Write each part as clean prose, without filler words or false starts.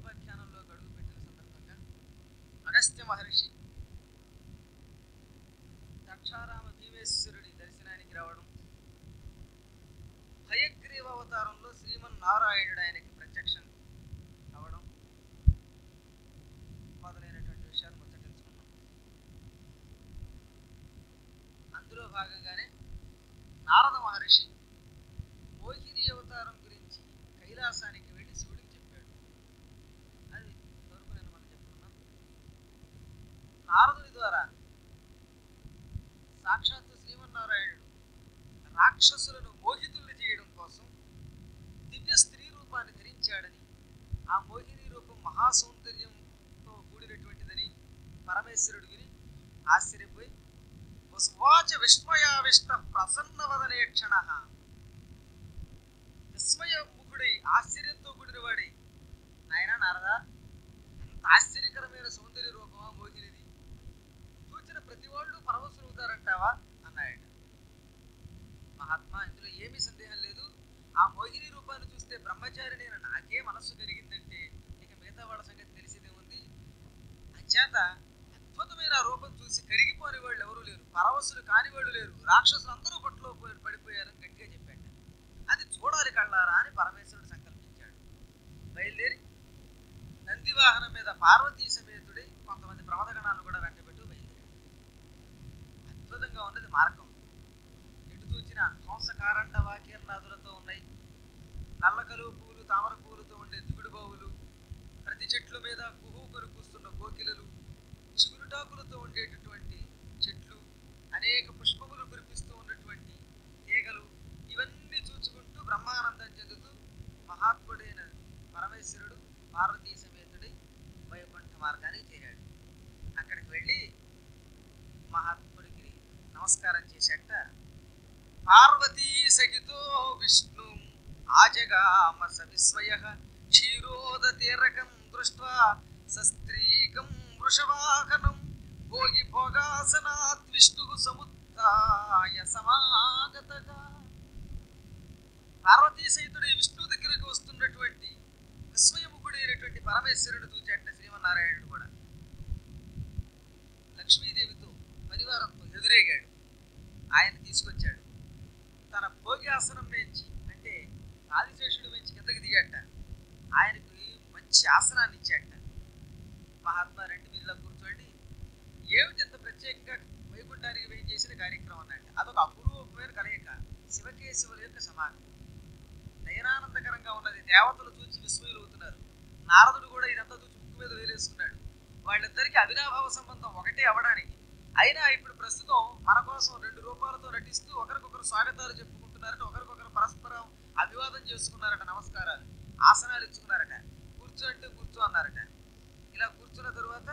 ఉపాఖ్యానంలోకి అడుగుపెట్టిన సందర్భంగా అగస్త్య మహర్షి దక్షారామ భీమేశ్వరుడి దర్శనానికి రావడం, హయగ్రీవ అవతారంలో శ్రీమన్నారాయణుడు ఆయనకి ప్రత్యక్షం అవడం మొదలైనటువంటి విషయాలు ముచ్చటించుకున్నాం. అందులో భాగంగానే నారద మహర్షి మోహిని అవతారం గురించి కైలాసానికి వెళ్ళి శివుడికి చెప్పాడు. అది వరకు నేను మనం చెప్పుకున్నాం. నారదుని ద్వారా సాక్షాత్తు శ్రీమన్నారాయణుడు రాక్షసులను మోహితుల్ని చేయడం కోసం దివ్య స్త్రీ రూపాన్ని ధరించాడని, ఆ మోహిని రూపం మహాసౌందర్యంతో కూడినటువంటిదని పరమేశ్వరుడు విని ఆశ్చర్యపోయి వసువాచ విస్మయావిష్ట ప్రసన్నవదనే క్షణ, విస్మయముఖుడై ఆశ్చర్యంతో కూడిన వాడై, నాయన నారదా, అంత ఆశ్చర్యకరమైన సౌందర్య రూపమా మోహినిది, చూచిన ప్రతి వాళ్ళు పరవశులవుతారంటావా అన్నాయట. మహాత్మా, ఇందులో ఏమీ సందేహం లేదు. ఆ మోహిని రూపాన్ని చూస్తే బ్రహ్మచారిణైన నాకే మనస్సు కలిగిందంటే ఇక మిగతా వాళ్ళ సంగతి తెలిసేదే ఉంది. అంచేత అద్భుతమైన రూపం చూసి కరిగిపోని వాళ్ళు ఎవరూ లేరు, పరవశులు కాని వాళ్ళు లేరు, రాక్షసులు అందరూ పట్టులో పడిపోయారని గట్టిగా చెప్పాడు. అది చూడాలి కళ్ళారా అని పరమేశ్వరుడు సంకల్పించాడు. బయలుదేరి నందివాహనం మీద పార్వతీ సమేతుడై కొంతమంది ప్రమదగణాలను కూడా వెంటబెట్టు బయలుదేరాడు. అద్భుతంగా ఉన్నది మార్గం. ఎటు చూచిన హంసకారండ వాకీర్నాదులతో ఉన్నాయి, నల్లకలువ పూలు తామర పూలతో ఉండే దిగుడు బావులు, ప్రతి చెట్ల మీద కుహూకలు కూస్తున్న కోకిలలు, చిగురుటాకులతో ఉండేటటువంటి చెట్లు, అనేక పుష్పములు కురిపిస్తూ ఉన్నటువంటి తీగలు, ఇవన్నీ చూచుకుంటూ బ్రహ్మానందం చెందుతూ మహాత్ముడైన పరమేశ్వరుడు పార్వతీ సమేతుడై వైకుంఠ మార్గానికి చేరాడు. అక్కడికి వెళ్ళి మహాత్ముడికి నమస్కారం చేశాట. పార్వతీ సహితో విష్ణు ఆజగామ సవిస్మయ క్షీరోదతీరకం దృష్ట్వా సస్త్రీకం వృషవాహనం భోగి భోగాసనాత్ విష్ణు సముత్థాయ సమాగతగా. పార్వతీ సహితుడు విష్ణు దగ్గరకు వస్తున్నటువంటి విస్మయముఖుడైనటువంటి పరమేశ్వరుడు చూచాట శ్రీమన్నారాయణుడు కూడా. లక్ష్మీదేవితో పరివారంతో ఎదురేగాడు. ఆయన తీసుకొచ్చాడు. తన భోగి ఆసనం నుంచి, అంటే ఆదిశేషుడు నుంచి కిందకి దిగాట. ఆయనకి మంచి ఆసనాన్ని ఇచ్చాట. మహాత్మా, రెండు మీరులా కూర్చోండి, ఏమిటి ఇంత ప్రత్యేకంగా వైకుంఠానికి వేయి చేసిన కార్యక్రమం అన్నట్టు. అదొక అపూర్వమైన కలయిక, శివకేశవుల యొక్క సమాగమం. నయనానందకరంగా ఉన్నది. దేవతలు చూచి విస్మయులవుతున్నారు. నారదుడు కూడా ఇదంతా చూచి ముక్కు మీద వేలేసుకున్నాడు. వాళ్ళిద్దరికీ అవినాభావ సంబంధం ఒకటే అవడానికి. అయినా ఇప్పుడు ప్రస్తుతం మన కోసం రెండు రూపాలతో నటిస్తూ ఒకరికొకరు స్వాగతాలు చెప్పుకుంటున్నారట, ఒకరికొకరు పరస్పరం అభివాదం చేసుకున్నారట, నమస్కారాలు, ఆసనాలు ఇచ్చుకున్నారట, కూర్చోంటే కూర్చో అన్నారట. ఇలా కూర్చున్న తరువాత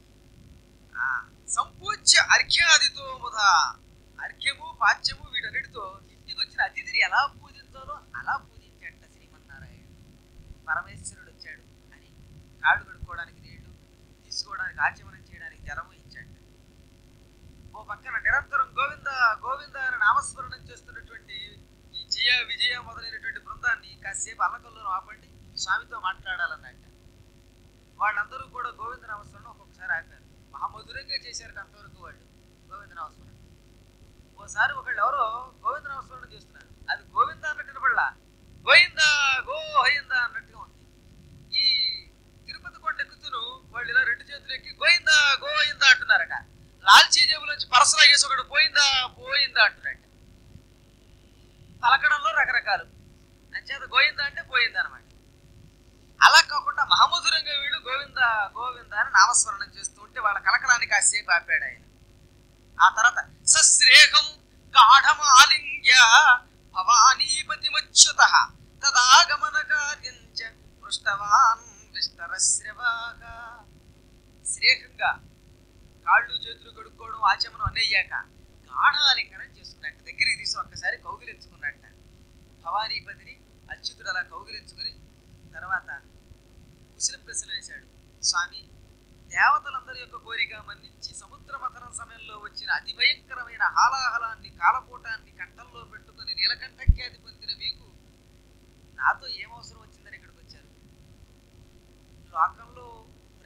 సంపూజ్య అర్ఘ్యాదితో ముదా, అర్ఘ్యము పాచ్యము వీటన్నిటితో ఇంటికి వచ్చిన అతిథిని ఎలా పూజించాలో అలా పూజించాట శ్రీమన్నారాయణ. పరమేశ్వరుడు వచ్చాడు అని కాళ్ళు కడుక్కోవడానికి నీళ్లు, తీసుకోవడానికి ఆచమనం చేయడానికి జలము ఇచ్చాట. ఓ పక్కన నిరంతరం గోవింద గోవింద అని నామస్మరణం చేస్తున్నటువంటి ఈ జయ విజయ మొదలైనటువంటి బృందాన్ని కాసేపు అల్లకల్లో ఆపండి, స్వామితో మాట్లాడాలన్నట్ట. వాళ్ళందరూ కూడా గోవింద నామస్మరణ ఒక్కొక్కసారి ఆపారు. మహామధురంగా చేశారట అంతవరకు వాళ్ళు గోవింద నామస్మరణ. ఓసారి ఒకళ్ళు ఎవరో గోవింద నామస్మరణ చేస్తున్నారు, అది గోవింద అన్నట్టు వినపడలా, గోవింద గోవింద అన్నట్టుగా ఉంది. ఈ తిరుపతి కొండ ఎక్కుతును వాళ్ళు ఇలా రెండు చేతులు ఎక్కి గోవింద గోవింద అంటున్నారట. లాల్చీ జేబులోంచి పరసలాగేసి ఒకడు పోయిందా పోయిందా అంటున్నాడు. పలకడంలో రకరకాలు, అంచేత గోవింద అంటే పోయింది అనమాట. అలా కాకుండా మహామధురంగా వీళ్ళు గోవింద గోవింద అని నామస్మరణం చేస్తూ ఉంటే వాళ్ళ కలకలాన్ని కాసేపు ఆపాడు ఆయన. ఆ తర్వాత సశ్రేహం గాఢమాలింగ్య భవానీపతి మచ్యుత తదాగమన కార్యంచ పృష్టవాన్ విస్తరశ్రవాక. శ్రేహంగా కాళ్ళు చేతులు కడుక్కోవడం ఆచమనం అన్నయ్యాక గాఢాలింగనం చేసుకున్నట్టు, దగ్గరికి తీసి ఒక్కసారి కౌగిలించుకున్నట్ట. భవానీపతిని అచ్యుతుడు అలా కౌగిలించుకుని తర్వాత కుశల ప్రశ్నలు వేశాడు. స్వామి, దేవతలందరి యొక్క కోరిక మన్నించి సముద్ర మథనం సమయంలో వచ్చిన అతి భయంకరమైన హాలాహలాన్ని కాలపూటాన్ని కంఠంలో పెట్టుకుని నీలకంఠఖ్యాతి పొందిన మీకు నాతో ఏమవసరం వచ్చిందని ఇక్కడికి వచ్చారు? లోక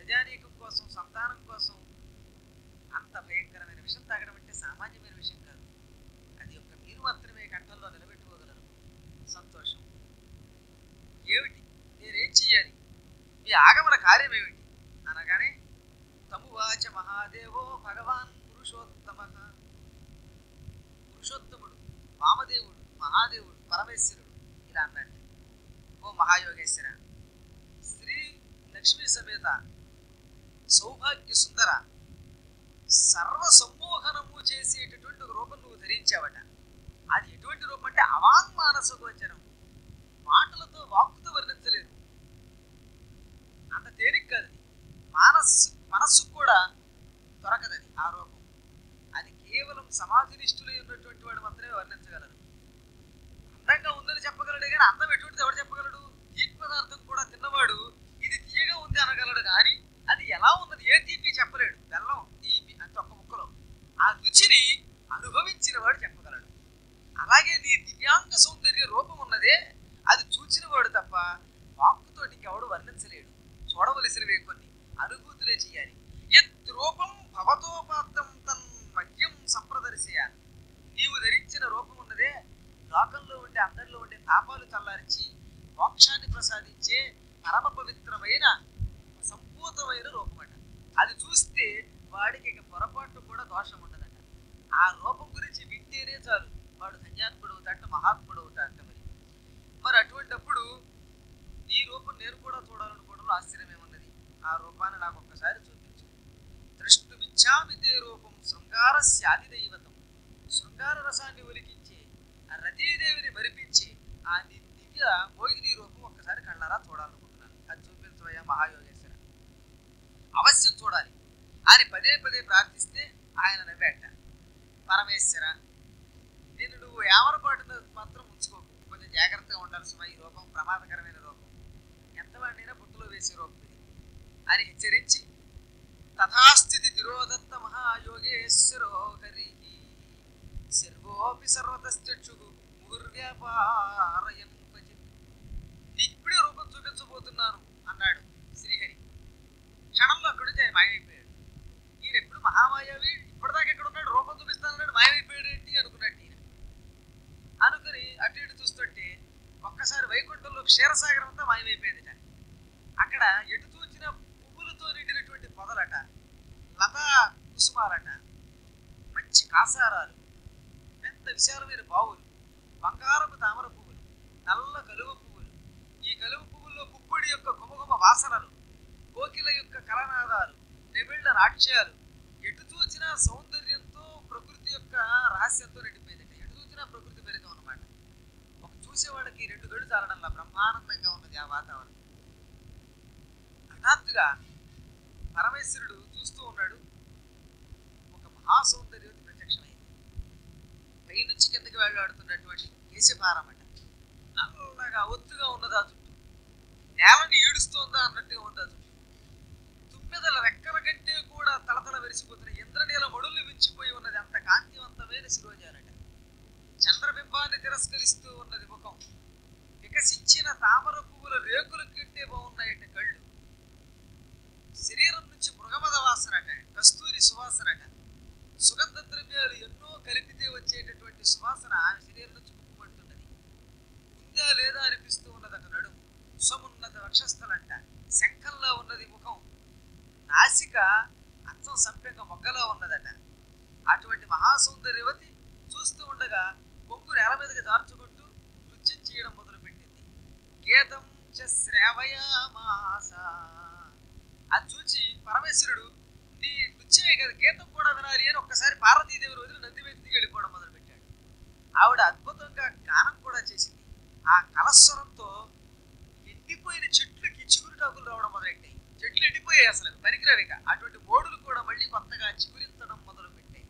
ప్రజానీకం కోసం, సంతానం కోసం అంత భయంకరమైన విషయం తాగడం అంటే సామాన్యమైన విషయం కాదు. అది ఒక్క మీరు మాత్రమే కంఠంలో నిలబెట్టుకోగలరు. సంతోషం. ఏమిటి, నేనేం చెయ్యాలి, మీ ఆగమన కార్యం ఏమిటి అనగానే తమువాచ మహాదేవో భగవాన్ పురుషోత్తమ. పురుషోత్తముడు, వామదేవుడు, మహాదేవుడు, పరమేశ్వరుడు ఇలా అన్నాడు. ఓ మహాయోగేశ్వర, శ్రీ లక్ష్మీ సమేత సౌభాగ్య సుందర, సర్వ సమ్మోహనము చేసేటటువంటి ఒక రూపం నువ్వు ధరించావట. అది ఎటువంటి రూపం అంటే అవాంగ్మానస గోచరం, మాటలతో వాక్కుతో వర్ణించలేదు. అంత తేలిక కాదు. మనస్సుకు కూడా దొరకదది ఆ రూపం. అది కేవలం సమాధినిష్ఠులై ఉన్నటువంటి వాడు మాత్రమే వర్ణించగలరు. అందంగా ఉందని చెప్పగలడే కానీ అందం ఎటువంటిది ఎవరు చెప్పగలడు? తీపి పదార్థం కూడా తిన్నవాడు ఇది తీయగా ఉంది అనగలడు కానీ అది ఎలా ఉన్నది, ఏ తీపి చెప్పలేడు. బెల్లం తీపి అంత ఒక్క ముక్కలో ఆ రుచిని అనుభవించిన వాడు చెప్పగలడు. అలాగే నీ దివ్యాంగ సౌందర్య రూపం ఉన్నదే, అది చూచిన వాడు తప్ప వాక్కుతో ఇంకెవడు వర్ణించలేడు. చూడవలసినవే కొన్ని అనుభూతులే చేయాలి. యత్ రూపం భవతోపాత్తం తన్ మద్యం సంప్రదర్శయ. నీవు ధరించిన రూపం ఉన్నదే లోకంలో ఉండే అందరిలో ఉండే తాపాలు చల్లారించి మోక్షాన్ని ప్రసాదించే పరమ పవిత్రమైన సంపూతమైన రూపం అట. అది చూస్తే వాడికి ఇక పొరపాటు కూడా దోషం ఉండదట. ఆ రూపం గురించి వింటేనే చాలు వాడు ధన్యాత్ముడు అవుతాట, మహాత్ముడు అవుతాట. మరి అటువంటిప్పుడు ఈ రూపం నేను కూడా చూడాలనుకోవడంలో ఆశ్చర్యమేమున్నది. ఆ రూపాన్ని నాకు ఒక్కసారి చూపించు. ద్రష్టుమిచ్చామి తే రూపం శృంగారస్యాది దైవతం. శృంగార రసాన్ని ఒలికించే ఆ రతీదేవిని మరిపించి ఆ దివ్య మోహిని రూపం ఒక్కసారి కళ్ళారా చూడాలనుకుంటున్నాను. అది చూపించవయ్యా మహాయోగేశ్వర, అవశ్యం చూడాలి అని పదే పదే ప్రార్థిస్తే ఆయన నవ్వేట. పరమేశ్వర, నేను నువ్వు ఏమరపాటును మాత్రం ఉంచుకోకు, కొంచెం జాగ్రత్తగా ఉండాలి సుమా. ఈ రూపం ప్రమాదకరమైన రూపం, ఎంతవాడినైనా బుట్టలో వేసే రూపం ఇది అని హెచ్చరించి తథాస్థితి తిరోదత్త మహాయోగేశ్వరో హరి సర్వోపి సర్వతశ్చక్షు ముహుర్వ్యాపారయన్ భజన్. ఇప్పుడే రూపం చూపించబోతున్నాను అన్నాడు శ్రీహరి. క్షణంలో అక్కడి నుంచి ఆయన మాయమైపోయాడు. ఈయన ఎప్పుడు మహామాయావి, ఇప్పటిదాకా ఎక్కడ ఉన్నాడు, రూపం చూపిస్తానన్నాడు, మాయమైపోయాడు ఏంటి అనుకున్నట్టు ఈయన. అనుకుని అటు ఇటు చూస్తుంటే ఒక్కసారి వైకుంఠంలో క్షీరసాగరం అంతా మాయమైపోయిందిట. అక్కడ ఎటు చూచిన పువ్వులతో నిండినటువంటి పొదలట, లతా కుసుమాలట, మంచి కాసారాలు, పెద్ద విశాలమైన బావులు, బంగారపు తామర పువ్వులు, నల్ల కలువ పువ్వులు, ఈ కలువ పువ్వుల్లో పుప్పొడి యొక్క గుమగుమ వాసనలు, కోకిల యొక్క కలనాదాలు, నెమిళ్ల నాట్యాలు, ఎటు చూసినా సౌందర్యంతో ప్రకృతి యొక్క రహస్యంతో నిండిపోయిందండి. ఎటు చూసినా ప్రకృతి ఫలితం అనమాట. ఒక చూసేవాళ్ళకి రెండు గడు చాలడంలా బ్రహ్మానందంగా ఉన్నది ఆ వాతావరణం. హఠాత్తుగా పరమేశ్వరుడు చూస్తూ ఉన్నాడు. ఒక మహాసౌందర్యవతి ప్రత్యక్షమైంది. పైనుంచి కిందకి వెళ్ళాడుతున్నటువంటి కేశభారం అంట. నల్లగా ఒత్తుగా ఉన్నదా చుట్టూ, నేలని ఈడుస్తోందా అన్నట్టుగా ఉందా చుట్టూ. తుమ్మెదల రెక్కల కంటే కూడా తలతల వెరిసిపోతున్న ఇంద్రనీల మడులు వించిపోయి ఉన్నది. అంత కాంతివంతమైన శిరోజానట. చంద్రబింబాన్ని తిరస్కరిస్తూ ఉన్నది ముఖం. వికసించిన తామర పువ్వుల రేకుల కంటే బాగున్నాయట కళ్ళు. శరీరం నుంచి మృగమద వాసనట, కస్తూరి సువాసనట. సుగంధ ద్రవ్యాలు ఎన్నో కలిపితే వచ్చేటటువంటి సువాసన ఆమె శరీరం నుంచి ముక్కుపడుతున్నది. ఉందా లేదా అనిపిస్తూ ఉన్నదట నడుము. సమున్నత వక్షస్థలంట. శంఖంలో ఉన్నది ముఖం. నాసిక అచ్చం సంపెంగ మొగ్గలో ఉన్నదట. అటువంటి మహాసౌందర్యవతి చూస్తూ ఉండగా బొంగు నేల మీదకి దార్చుకుంటూ నృత్యం చేయడం మొదలుపెట్టింది. గీతం చ శ్రావయామాస. అది చూచి పరమేశ్వరుడు నీ నృత్యమే కదా, గీతం కూడా వినాలి అని ఒక్కసారి పార్వతీదేవి వదిలి నంది మీద దిగి వెళ్ళిపోవడం మొదలుపెట్టాడు. ఆవిడ అద్భుతంగా గానం కూడా చేసింది. ఆ కలస్వరంతో ఎండిపోయిన చెట్లకి చిగురుటాకులు రావడం మొదలెట్టాయి. చెట్లు ఎండిపోయాయి, అసలు పనికిరావిక. అటువంటి మోడులు కూడా మళ్ళీ కొత్తగా చిగురించడం మొదలుపెట్టాయి.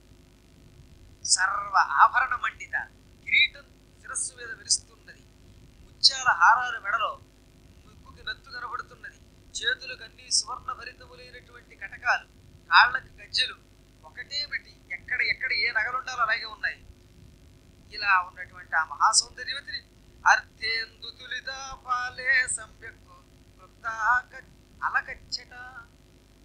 సర్వ ఆభరణ మండిత కిరీటం శిరస్సు మీద వెలుస్తున్నది. ముత్యాల హారాలు మెడలో, ముక్కుకి నత్తు కనబడుతున్నది. చేతులకు అన్ని సువర్ణ భరితములైనటువంటి కటకాలు, కాళ్ళకి గజ్జెలు, ఒకటేమిటి ఎక్కడ ఎక్కడ ఏ నగలుండాలో అలాగే ఉన్నాయి. ఇలా ఉన్నటువంటి ఆ మహాసౌందర్యవతిని అర్ధేందు తులిత పాలే సంవ్యక్కు అలకచ్చట.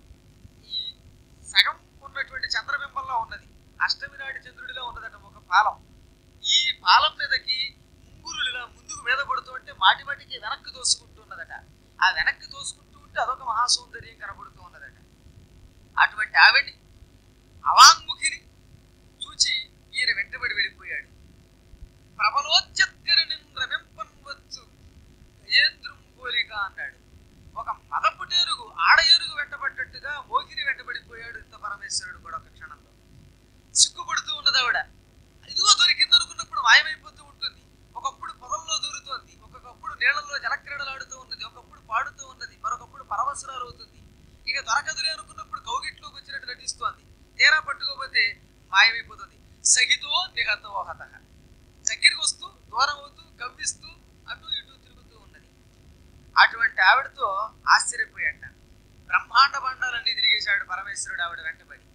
సగం ఉన్నటువంటి చంద్రబింబంలో ఉన్నది. అష్టమి నాటి చంద్రుడిలో ఉన్నదట ఒక పాలం. ఈ పాలం మీదకి ముంగురులు ఇలా ముందుకు మీద పడుతూ ఉంటే మాటి మాటికి వెనక్కి తోసుకుంటున్నదట. ఆ వెనక్కి తోసుకుంటూ ఉంటే అదొక మహాసౌందర్యం కనబడుతూ ఉన్నదట. అటువంటి ఆవిడ్ని అవాంగ్ముఖిని చూచి ఈయన వెంటబడి వెళ్ళిపోయాడు. ప్రబలోచ్చత్కరిని రవింపన్వచ్చు గజేంద్రం పోలిక అన్నాడు. ఒక మదపుటేరుగు ఆడ ఏరుగు వెంటబడ్డట్టుగా మోగిని వెంటబడిపోయాడు ఇంత పరమేశ్వరుడు కూడా ఒక క్షణంలో. సిగ్గుపడుతూ ఉన్నది ఆవిడ. ఇదిగో దొరికింది అనుకున్నప్పుడు మాయమైపోతూ ఉంటుంది. ఒకప్పుడు పొదల్లో దూరుతోంది, ఒక్కొక్కప్పుడు నీళ్లలో జలక్రీడలాడుతూ ఉన్నది, ఒకప్పుడు పాడుతూ ఉన్నది, మరొకప్పుడు పరవశరాలు అవుతుంది. ఇక దొరకదులే అనుకున్నప్పుడు కౌగిట్లోకి వచ్చినట్టు నటిస్తోంది. తీరా పట్టుకోపోతే మాయమైపోతుంది. సహితో నిహతో హత. దగ్గరికి వస్తూ దూరం అవుతూ కవ్విస్తూ అటు ఇటు తిరుగుతూ ఉన్నది. అటువంటి ఆవిడతో ఆశ్చర్యపోయాట. బ్రహ్మాండ బండాలన్నీ తిరిగేశాడు పరమేశ్వరుడు ఆవిడ వెంటబడి.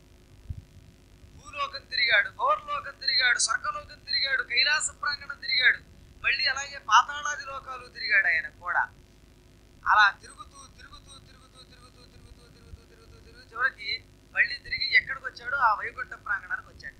భూలోకం తిరిగాడు, భోర్లోకం తిరిగాడు, స్వర్గలోకం తిరిగాడు, కైలాస ప్రాంగణం తిరిగాడు, మళ్ళీ అలాగే పాతాళాది లోకాలు తిరిగాడు ఆయన కూడా. అలా తిరుగుతూ తిరుగుతూ తిరుగుతూ తిరుగుతూ తిరుగుతూ తిరుగుతూ తిరుగుతూ తిరుగుతూ చివరికి మళ్ళీ తిరిగి ఎక్కడికి వచ్చాడో ఆ వైకుంఠ ప్రాంగణానికి వచ్చాట.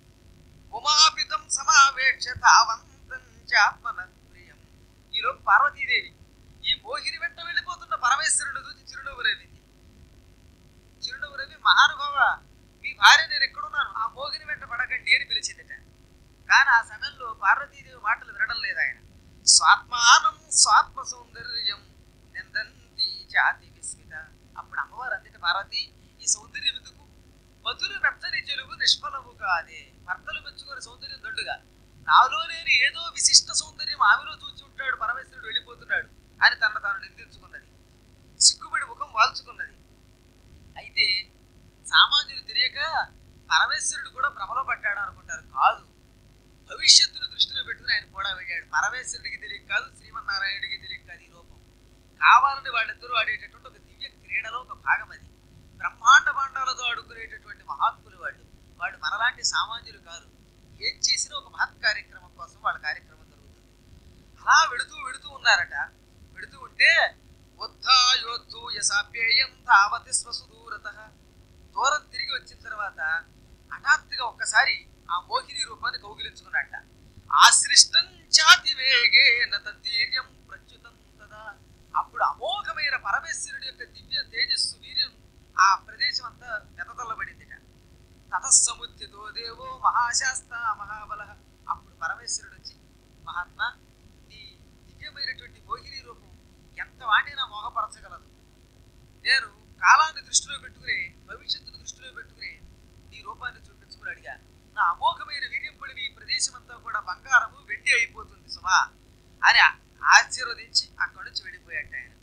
ఉమాపితం సమావేక్ష తావంతం చాత్మన ప్రియం. ఈలోపు పార్వతీదేవి ఈ మోహిని వెంట వెళ్ళిపోతున్న పరమేశ్వరుడు చూసి చిరునవ్వు రవింది. చిరునవ్వు రవి, మహానుభావ మీ భార్య నేను ఎక్కడున్నాను, ఆ మోహిని వెంట పడకండి అని పిలిచిందట. కానీ ఆ సమయంలో పార్వతీదేవి మాటలు వినడం లేదు ఆయన. స్వాత్మానం స్వాత్మ సౌందర్యం నిందంతి జాతి విస్మిత. అప్పుడు అమ్మవారు అందుకే పార్వతి ఈ సౌందర్యం ఎందుకు, మధురు మెత్తని చెలుగు నిష్ఫలము కాదే. భర్తలు మెచ్చుకునే సౌందర్యం దొడ్డుగా, నాలో లేని ఏదో విశిష్ట సౌందర్యం ఆమెలో చూచి ఉంటాడు పరమేశ్వరుడు వెళ్ళిపోతున్నాడు అని తన తాను నిందించుకున్నది. సిగ్గుపడి ముఖం వాల్చుకున్నది. అయితే సామాన్యులు తెలియక పరమేశ్వరుడు కూడా భ్రమలో పడ్డాడు అనుకుంటారు. కాదు, భవిష్యత్తును దృష్టిలో పెట్టుకుని ఆయన కూడా వెళ్ళాడు. పరమేశ్వరుడికి తెలియక కాదు, శ్రీమన్నారాయణుడికి తెలియక కాదు. ఈ రూపం కావాలని వాళ్ళిద్దరూ ఆడేటటువంటి ఒక దివ్య క్రీడలో ఒక భాగం అది. బ్రహ్మాండ భాండాలతో ఆడుకునేటటువంటి మహాత్ములు వాళ్ళు. వాళ్ళు మనలాంటి సామాన్యులు కాదు. ఏం చేసినా ఒక మహత్ కార్యక్రమం కోసం వాళ్ళ కార్యక్రమం జరుగుతుంది. అలా వెడుతూ వెడుతూ ఉన్నారట. వెడుతూ ఉంటే ఉత్థాయోద్ధు యసాప్యేయం తావతి స్వసుదూరత. దూరం తిరిగి వచ్చిన తర్వాత హఠాత్తుగా ఒక్కసారి ఆ మోహిని రూపాన్ని కౌగిలించుకున్నట్ట. ఆశ్రిష్టం చాతి వేగేన తద్దీర్యం ప్రచ్యుతం తదా. అప్పుడు అమోఘమైన పరమేశ్వరుడి యొక్క దివ్య తేజస్సు వీర్యం ఆ ప్రదేశం అంతా వెతతల్లబడిందిట. తతస్సముద్యతో దేవో మహాశాస్త మహాబల. అప్పుడు పరమేశ్వరుడు వచ్చి, మహాత్మా నీ దివ్యమైనటువంటి మోహిని రూపం ఎంత వాడినా మోహపరచగలదు. నేను కాలాన్ని దృష్టిలో పెట్టుకుని భవిష్యత్తును దృష్టిలో పెట్టుకుని నీ రూపాన్ని చూపించుకుని అడిగా. నా అమోఘమైన వీర్యం పడిన ఈ ప్రదేశం అంతా కూడా బంగారము వెండి అయిపోతుంది సుమా అని ఆశీర్వదించి అక్కడి నుంచి వెళ్ళిపోయాట ఆయన.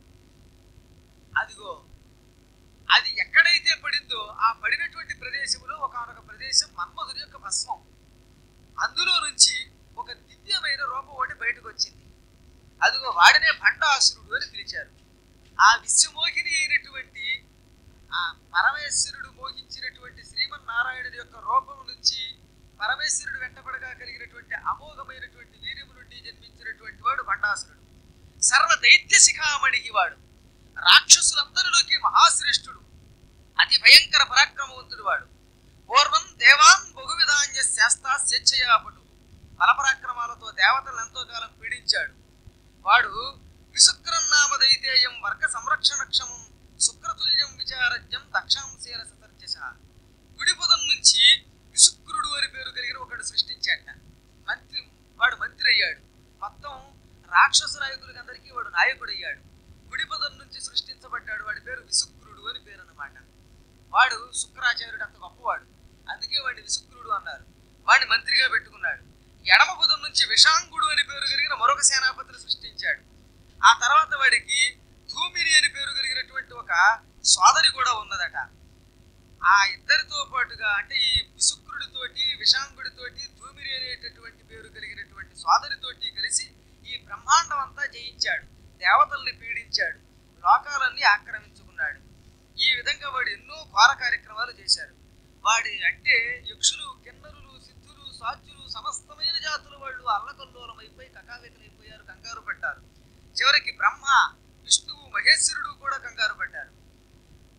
అదిగో అది ఎక్కడైతే పడిందో ఆ పడినటువంటి ప్రదేశంలో ఒకనొక ప్రదేశం మన్మధుని యొక్క భస్మం. అందులో నుంచి ఒక దివ్యమైన రూపం ఒకటి బయటకు వచ్చింది. అదిగో వాడినే భండాసురుడు అని పిలిచారు. ఆ విశ్వమోహిని అయినటువంటి ఆ పరమేశ్వరుడు మోహించినటువంటి శ్రీమన్నారాయణుడి యొక్క రూపం నుంచి పరమేశ్వరుడు వెంటబడగా కలిగినటువంటి అమోఘమైనటువంటి వీర్యము నుండి జన్మించినటువంటి వాడు భండాసురుడు. సర్వ దైత్య శిఖామణికి వాడు. రాక్షసులందరిలోకి మహాశ్రేష్ఠుడు, అతి భయంకర పరాక్రమవంతుడు వాడు. పూర్వం దేవాన్ బహువిధాన్య శాస్త్రా స్వేచ్ఛయాపడు. బలపరాక్రమాలతో దేవతలను ఎంతో కాలం పీడించాడు. వాడు విశుక్రన్నామదైతేయం వర్గ సంరక్షణక్షమం శుక్రతుల్యం విచారజ్యం దక్షాంశేన సతర్జస. గుడిపదం నుంచి విశుక్రుడు అని పేరు కలిగిన ఒకడు సృష్టించాట. వాడు మంత్రి అయ్యాడు. మొత్తం రాక్షస నాయకులకి అందరికీ వాడు నాయకుడు అయ్యాడు. గుడిపదం నుంచి సృష్టించబడ్డాడు. వాడి పేరు విశుక్రుడు అని పేరు అన్నమాట. వాడు శుక్రాచార్యుడు అంత గొప్పవాడు, అందుకే వాడిని విశుక్రుడు అన్నారు. వాడిని మంత్రిగా పెట్టుకున్నాడు. ఎడమ పదం నుంచి విషాంగుడు అని పేరు కలిగిన మరొక సేనాపతిని సృష్టించాడు. ఆ తర్వాత వాడికి ధూమిని అని పేరు కలిగినటువంటి ఒక సోదరి కూడా ఉన్నదట. ఆ ఇద్దరితో పాటుగా అంటే ఈ విశుక్రుడితోటి విషాంగుడితోటి ధూమిని అనేటటువంటి పేరు కలిగినటువంటి సోదరితోటి కలిసి ఈ బ్రహ్మాండం అంతా జయించాడు. దేవతల్ని పీడించాడు, లోకాలన్నీ ఆక్రమించుకున్నాడు. ఈ విధంగా వాడు ఎన్నో ఘోర కార్యక్రమాలు చేశారు. వాడి అంటే యక్షులు, కిన్నరులు, సిద్ధులు, సాధ్యులు సమస్తమైన జాతుల వాళ్ళు అల్లకల్లోలమైపోయి కకావికలైపోయారు, కంగారు పడ్డారు. చివరికి బ్రహ్మ, విష్ణువు, మహేశ్వరుడు కూడా కంగారు పడ్డారు.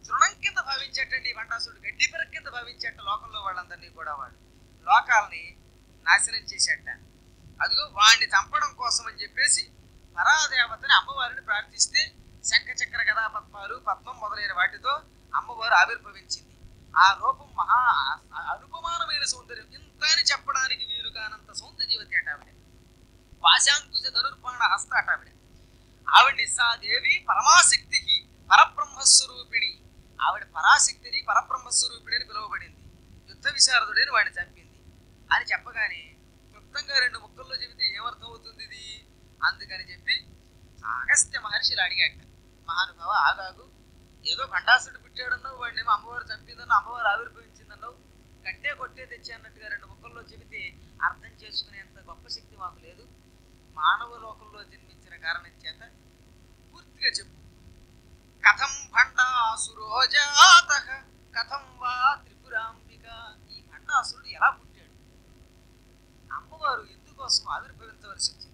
తృణం కింద భావించేటండి భండాసురుడు, గడ్డి పెరగ కింద భావించేట లోకంలో వాళ్ళందరినీ కూడా. వాడు లోకాలని నాశనం చేసేట. అదిగో వాడిని చంపడం కోసం అని చెప్పేసి పరాదేవతని అమ్మవారిని ప్రార్థిస్తే శంఖ చక్ర గదా పద్మాలు పద్మం మొదలైన వాటితో అమ్మవారు ఆవిర్భవించింది. ఆ రూపం మహా అనుపమానమైన సౌందర్యం, ఇంత అని చెప్పడానికి వీలు కానంత సౌందర్యవతి అట ఆవిడ. పాశాంకుశ ధనుర్బాణ హస్త అట ఆవిడ. ఆవిడ్ని సా దేవి పరమాశక్తికి పరబ్రహ్మస్వరూపిణి, ఆవిడ పరాశక్తిని పరబ్రహ్మస్వరూపిణి అని పిలువబడింది. యుద్ధ విశారదుడని వాడిని చంపింది అని చెప్పగానే క్లుప్తంగా 2 ముక్కల్లో చెబితే ఏమర్థం అవుతుంది ఇది? అందుకని చెప్పి అగస్త్య మహర్షిలు అడిగాక, మహానుభావ ఆగాగు, ఏదో భండాసుడు పుట్టాడన్నావు, వాడినేమో అమ్మవారు చంపిందన్నావు, అమ్మవారు ఆవిర్భవించిందన్నావు, కట్టే కొట్టే తెచ్చి అన్నట్టుగా 2 ముక్కల్లో చెబితే అర్థం చేసుకునేంత గొప్ప శక్తి మాకు లేదు. మానవ లోకంలో జన్మించిన కారణం చేత పూర్తిగా చెప్పు. కథం భండాసురో జాతః కథం వా త్రిపురాంబిక, ఈ భండాసురుడు ఎలా పుట్టాడు, అమ్మవారు ఎందుకోసం ఆవిర్భవించవలసి వచ్చింది,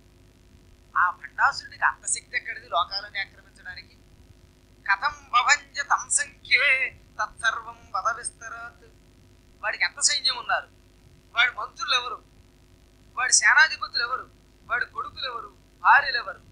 ఆ భండాసురుడికి అంత శక్తి ఎక్కడిది లోకాలని ఆక్రమించడానికి? కథం భవంజ తం సంఖ్యే తత్సర్వం వద విస్తరాత్, వాడికి ఎంత సైన్యం ఉన్నారు, వాడి మంత్రులు ఎవరు, వాడి సేనాధిపతులు ఎవరు, వాడి కొడుకులు ఎవరు, భార్యలు ఎవరు,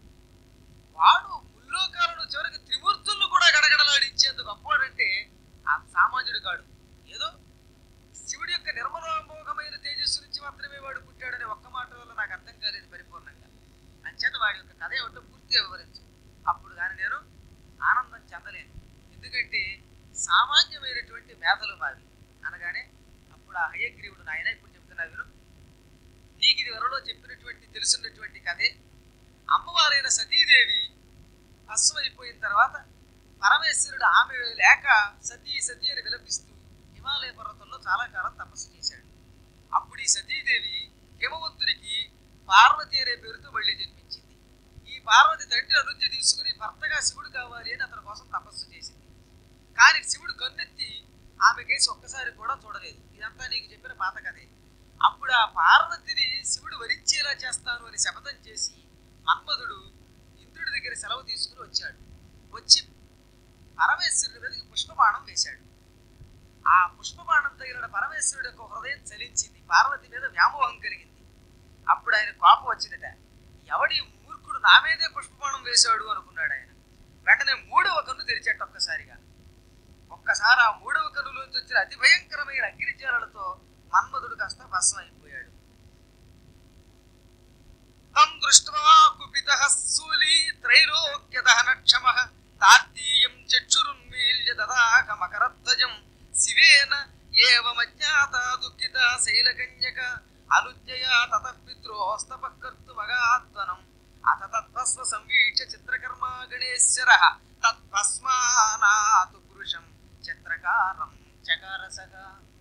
వాడు ముల్లోకాలను చివరికి త్రిమూర్తులను కూడా గడగడలాడించేందుకు గొప్పవాడంటే ఆ సామాన్యుడు కాడు. ఏదో శివుడి యొక్క నిర్మలోమోఘమైన తేజస్సు నుంచి మాత్రమే వాడు పుట్టాడనే ఒక్క మాట వల్ల నాకు అర్థం కాలేదు పరిపూర్ణంగా. అంచేత వాడి యొక్క కథ ఏమిటో పూర్తిగా వివరించు, అప్పుడు కానీ నేను ఆనందం చెందలేను. ఎందుకంటే సామాన్యమైనటువంటి మేధలు మావి అనగానే అప్పుడు ఆ హయగ్రీవుడు, నాయన ఇప్పుడు చెప్తున్నా విను, నీకు ఇది వరలో చెప్పినటువంటి తెలుసున్నటువంటి కథే. అమ్మవారైన సతీదేవి భస్మైపోయిన తర్వాత పరమేశ్వరుడు ఆమె లేక సతీ సతీ అని విలపిస్తూ హిమాలయ పర్వతంలో చాలా కాలం తపస్సు చేశాడు. అప్పుడు ఈ సతీదేవి హిమవంతునికి పార్వతి అనే పేరుతో మళ్ళీ జన్మించింది. ఈ పార్వతి తండ్రి అనుజ్ఞ తీసుకుని భర్తగా శివుడు కావాలి అని అతని కోసం తపస్సు చేసింది. కానీ శివుడు కన్నెత్తి ఆమె కేసి ఒక్కసారి కూడా చూడలేదు. ఇదంతా నీకు చెప్పిన పాత కథే. అప్పుడు ఆ పార్వతిని శివుడు వరించేలా చేస్తాను అని శపథం చేసి మన్మధుడు ఇంద్రుడి దగ్గర సెలవు తీసుకుని వచ్చాడు. వచ్చి పరమేశ్వరుడి మీదకి పుష్పబాణం వేశాడు. ఆ పుష్పబాణం తగిలిన పరమేశ్వరుడు యొక్క హృదయం చలించింది, పార్వతి మీద వ్యామోహం కలిగింది. అప్పుడు ఆయన కోపం వచ్చిందట, ఎవడి మూర్ఖుడు నా మీదే పుష్పబాణం వేశాడు అనుకున్నాడు ఆయన. వెంటనే 3వ కన్ను తెరిచేట ఒక్కసారిగా. ఒక్కసారి ఆ 3వ కన్నులోంచి వచ్చిన అతి భయంకరమైన అగ్నిజ్వాలలతో మన్మధుడు కాస్త భస్మం అయిపోయాడు. తం దృష్ట్వా కుపితః శూలీ త్రైలోక్య దహనక్షమః తార్తీయం చక్షురున్మీల్య దదాహ మకరధ్వజం శివేన ఏవమజ్ఞాతా దుఃఖిత శైలకన్యక అనుజ్ఞయా తతః పితృస్తపకర్తుమగాత్వనం అత తద్భస్మ సంవీక్ష్య చిత్రకర్మా గణేశ్వరః తద్భస్మానాతు పురుషం చిత్రకారం చకారసః.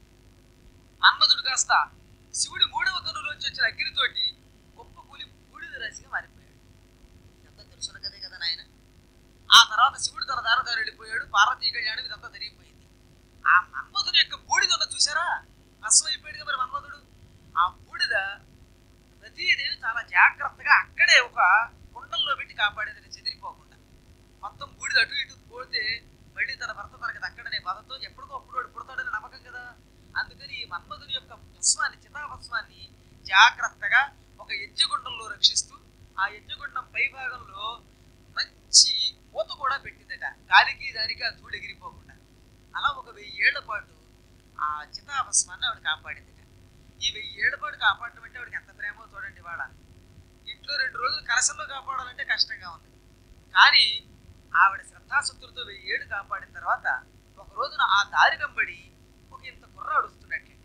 మన్మధుడు కాస్త శివుడి 3వ కన్నులోంచి వచ్చిన అగ్నితోటి గొప్ప కూలి బూడిద రాశిగా మారిపోయాడు. ఇదంతా తెలుసున్న కదే కదా నాయన. ఆ తర్వాత శివుడు తన దారదారు వెళ్ళిపోయాడు. పార్వతీ కళ్యాణం ఇదంతా జరిగిపోయింది. ఆ మన్మధుడు యొక్క బూడిద ఉన్న చూసారా, భస్మైపోయాడుగా మరి మన్మధుడు. ఆ బూడిద సతీదేవి చాలా జాగ్రత్తగా అక్కడే ఒక కుండల్లో పెట్టి కాపాడేదని చెదిరిపోకుండా. మొత్తం బూడిద అటు ఇటు పోతే మళ్ళీ తన భర్త తనకి దక్కడనే బాధతో ఎప్పటికో అప్పుడు వాడు పుడతాడని నమ్మకం కదా. అందుకని ఈ మన్మధుని యొక్క భస్మాన్ని, చితాభస్మాన్ని జాగ్రత్తగా ఒక యజ్ఞగుండంలో రక్షిస్తూ ఆ యజ్ఞగుండం పై భాగంలో మంచి పూత కూడా పెట్టిందట, గాలికి దానికి ఆ ధూళి ఎగిరిపోకుండా. అలా ఒక 1000 ఏళ్ల పాటు ఆ చితాభస్మాన్ని ఆవిడ కాపాడిందట. ఈ 1000 ఏళ్ల పాటు కాపాడటం అంటే ఆవిడకి ఎంత ప్రేమో చూడండి. వాళ్ళ ఇంట్లో 2 రోజులు కలసంలో కాపాడాలంటే కష్టంగా ఉంది. కానీ ఆవిడ శ్రద్ధాశక్తులతో 1000 ఏళ్ళు కాపాడిన తర్వాత ఒక రోజున ఆ దారి కంబడి ఒక ఇంత కుర్రాడు వస్తున్నట్లే.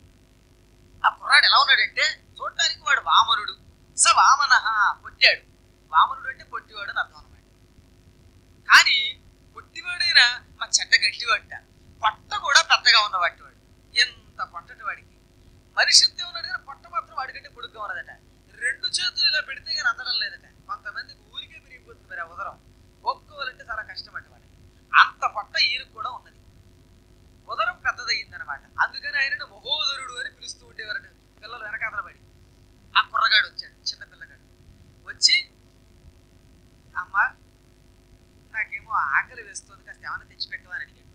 ఆ కుర్రాడు ఎలా ఉన్నాడంటే చూడటానికి వాడు వామనుడు. స వామన, పొట్టాడు. వామనుడు అంటే పొట్టివాడు అని అర్థం అనమాట. కానీ పొట్టివాడైనా మా చెడ్డ గట్టివాట, పొట్ట కూడా పెద్దగా ఉన్నవాటి వాడు. ఎంత పొట్టటి వాడికి మనిషి అంతే ఉన్నాడు కానీ పొట్ట మాత్రం వాడికంటే పొడుగ్గా ఉన్నదట. 2 చేతులు ఇలా పెడితే కానీ అందడం లేదట. కొంతమందికి ఊరికే పెరిగిపోతుంది మరి ఆ ఉదరం, ఒక్కోవాలంటే చాలా కష్టపడ్డ వాడికి. అంత పొట్ట ఈయనకు కూడా ఉన్నది. ఉదరం పెద్దదయ్యిందనమాట. అందుకని ఆయనను మహోదరుడు అని పిలుస్తూ ఉండేవారట పిల్లలు వెనకాతల పడి. ఆ కుర్రగాడు వచ్చాడు, చిన్న పిల్లగాడు వచ్చి, అమ్మ నాకేమో ఆకలి వేస్తుంది, కాస్త ఏమైనా తెచ్చిపెట్టవా అని అడిగాడు.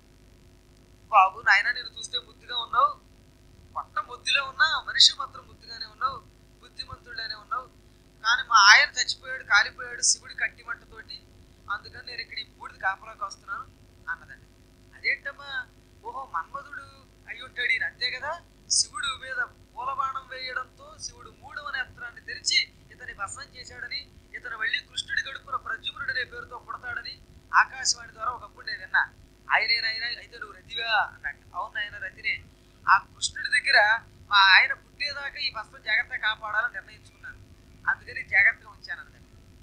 బాబు నాయన నేను చూస్తే ముద్దుగా ఉన్నావు, పొట్ట ముద్దులో ఉన్నా, మనిషి మాత్రం ముద్దుగానే ఉన్నావు, బుద్ధిమంతుడుగానే ఉన్నావు, కానీ మా ఆయన చచ్చిపోయాడు, కాలిపోయాడు శివుడి కట్టి మంటతోటి, అందుకని నేను ఇక్కడ ఈ బూడిది కాపలాకి వస్తున్నాను అన్నదండి. అదేంటమ్మా, ఓహో మన్మధుడు అయి ఉంటాడు ఈయన, అంతే కదా, శివుడు మీద పూలబాణం వేయడంతో శివుడు మూడవ నేత్రాన్ని తెరిచి ఇతని భస్మం చేశాడని, ఇతను వెళ్ళి కృష్ణుడి గడుపున ప్రద్యుమ్నుడు అనే పేరుతో పుడతాడని ఆకాశవాణి ద్వారా ఒకప్పుడు నేను విన్నా. ఆయనేనాయన అయితే నువ్వు రతివా అన్నట్టు. అవును ఆయన రతినే. ఆ కృష్ణుడి దగ్గర మా ఆయన పుట్టేదాకా ఈ భస్మం జాగ్రత్తగా కాపాడాలని నిర్ణయించుకున్నాను, అందుకని జాగ్రత్తగా ఉంచాను అన్నది.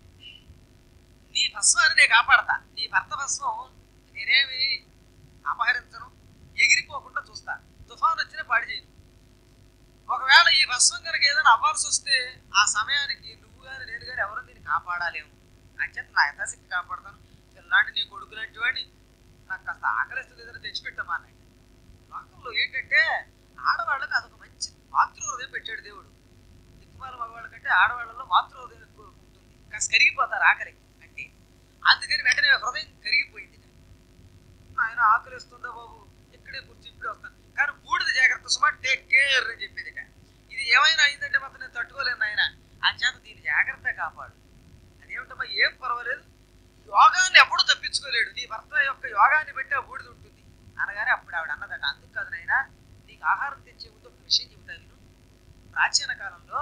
నీ భస్మాన్ని నేను కాపాడతా, నీ భర్త భస్మం నేనేమి అపహరించను, ఎగిరిపోకుండా చూస్తా, తుఫాను వచ్చినా పాడు చేయను. ఒకవేళ ఈ భస్మం కనుక ఏదైనా అవ్వాల్సి వస్తే ఆ సమయానికి నువ్వు కానీ నేను కానీ ఎవరో దీన్ని కాపాడాలేము, అంచేత నా యథాశక్తి కాపాడతాను. పిల్లాంటి నీ కొడుకు లాంటి వాడిని, నాకు కాస్త ఆకలిస్తుంది ఏదైనా తెచ్చిపెట్టమా అన్నాడు. లోకంలో ఏంటంటే ఆడవాళ్ళకి అదొక మంచి మాతృహృదయం పెట్టాడు దేవుడు. దిక్కుమాల మగవాళ్ళ కంటే ఆడవాళ్ళలో మాతృహృదయం ఎక్కువ ఉంటుంది, కాస్త కరిగిపోతారు ఆకలి అంటే, అందుకని వెంటనే హృదయం కరిగిపోయింది. ఆయన ఆకలిస్తుందా బాబు, ఇక్కడే కూర్చి ఇప్పుడే వస్తాను, కానీ బూడిద జాగ్రత్త సుమా, టేక్ కేర్ అని చెప్పేది. ఇది ఏమైనా అయిందంటే మాత్రం నేను తట్టుకోలేను ఆయన, అంచేత దీన్ని జాగ్రత్తగా కాపాడు. అదేమిటమ్మా, ఏం పర్వాలేదు, యోగాన్ని ఎప్పుడు తప్పించుకోలేడు, నీ భర్త యొక్క యోగాన్ని బట్టి ఆ బూడిద ఉంటుంది అనగానే అప్పుడు ఆవిడ అన్నదట, అందుకు కాదు నాయన నీకు ఆహారం తెచ్చే ముందు ఒక విషయం చెబుతా విను. ప్రాచీన కాలంలో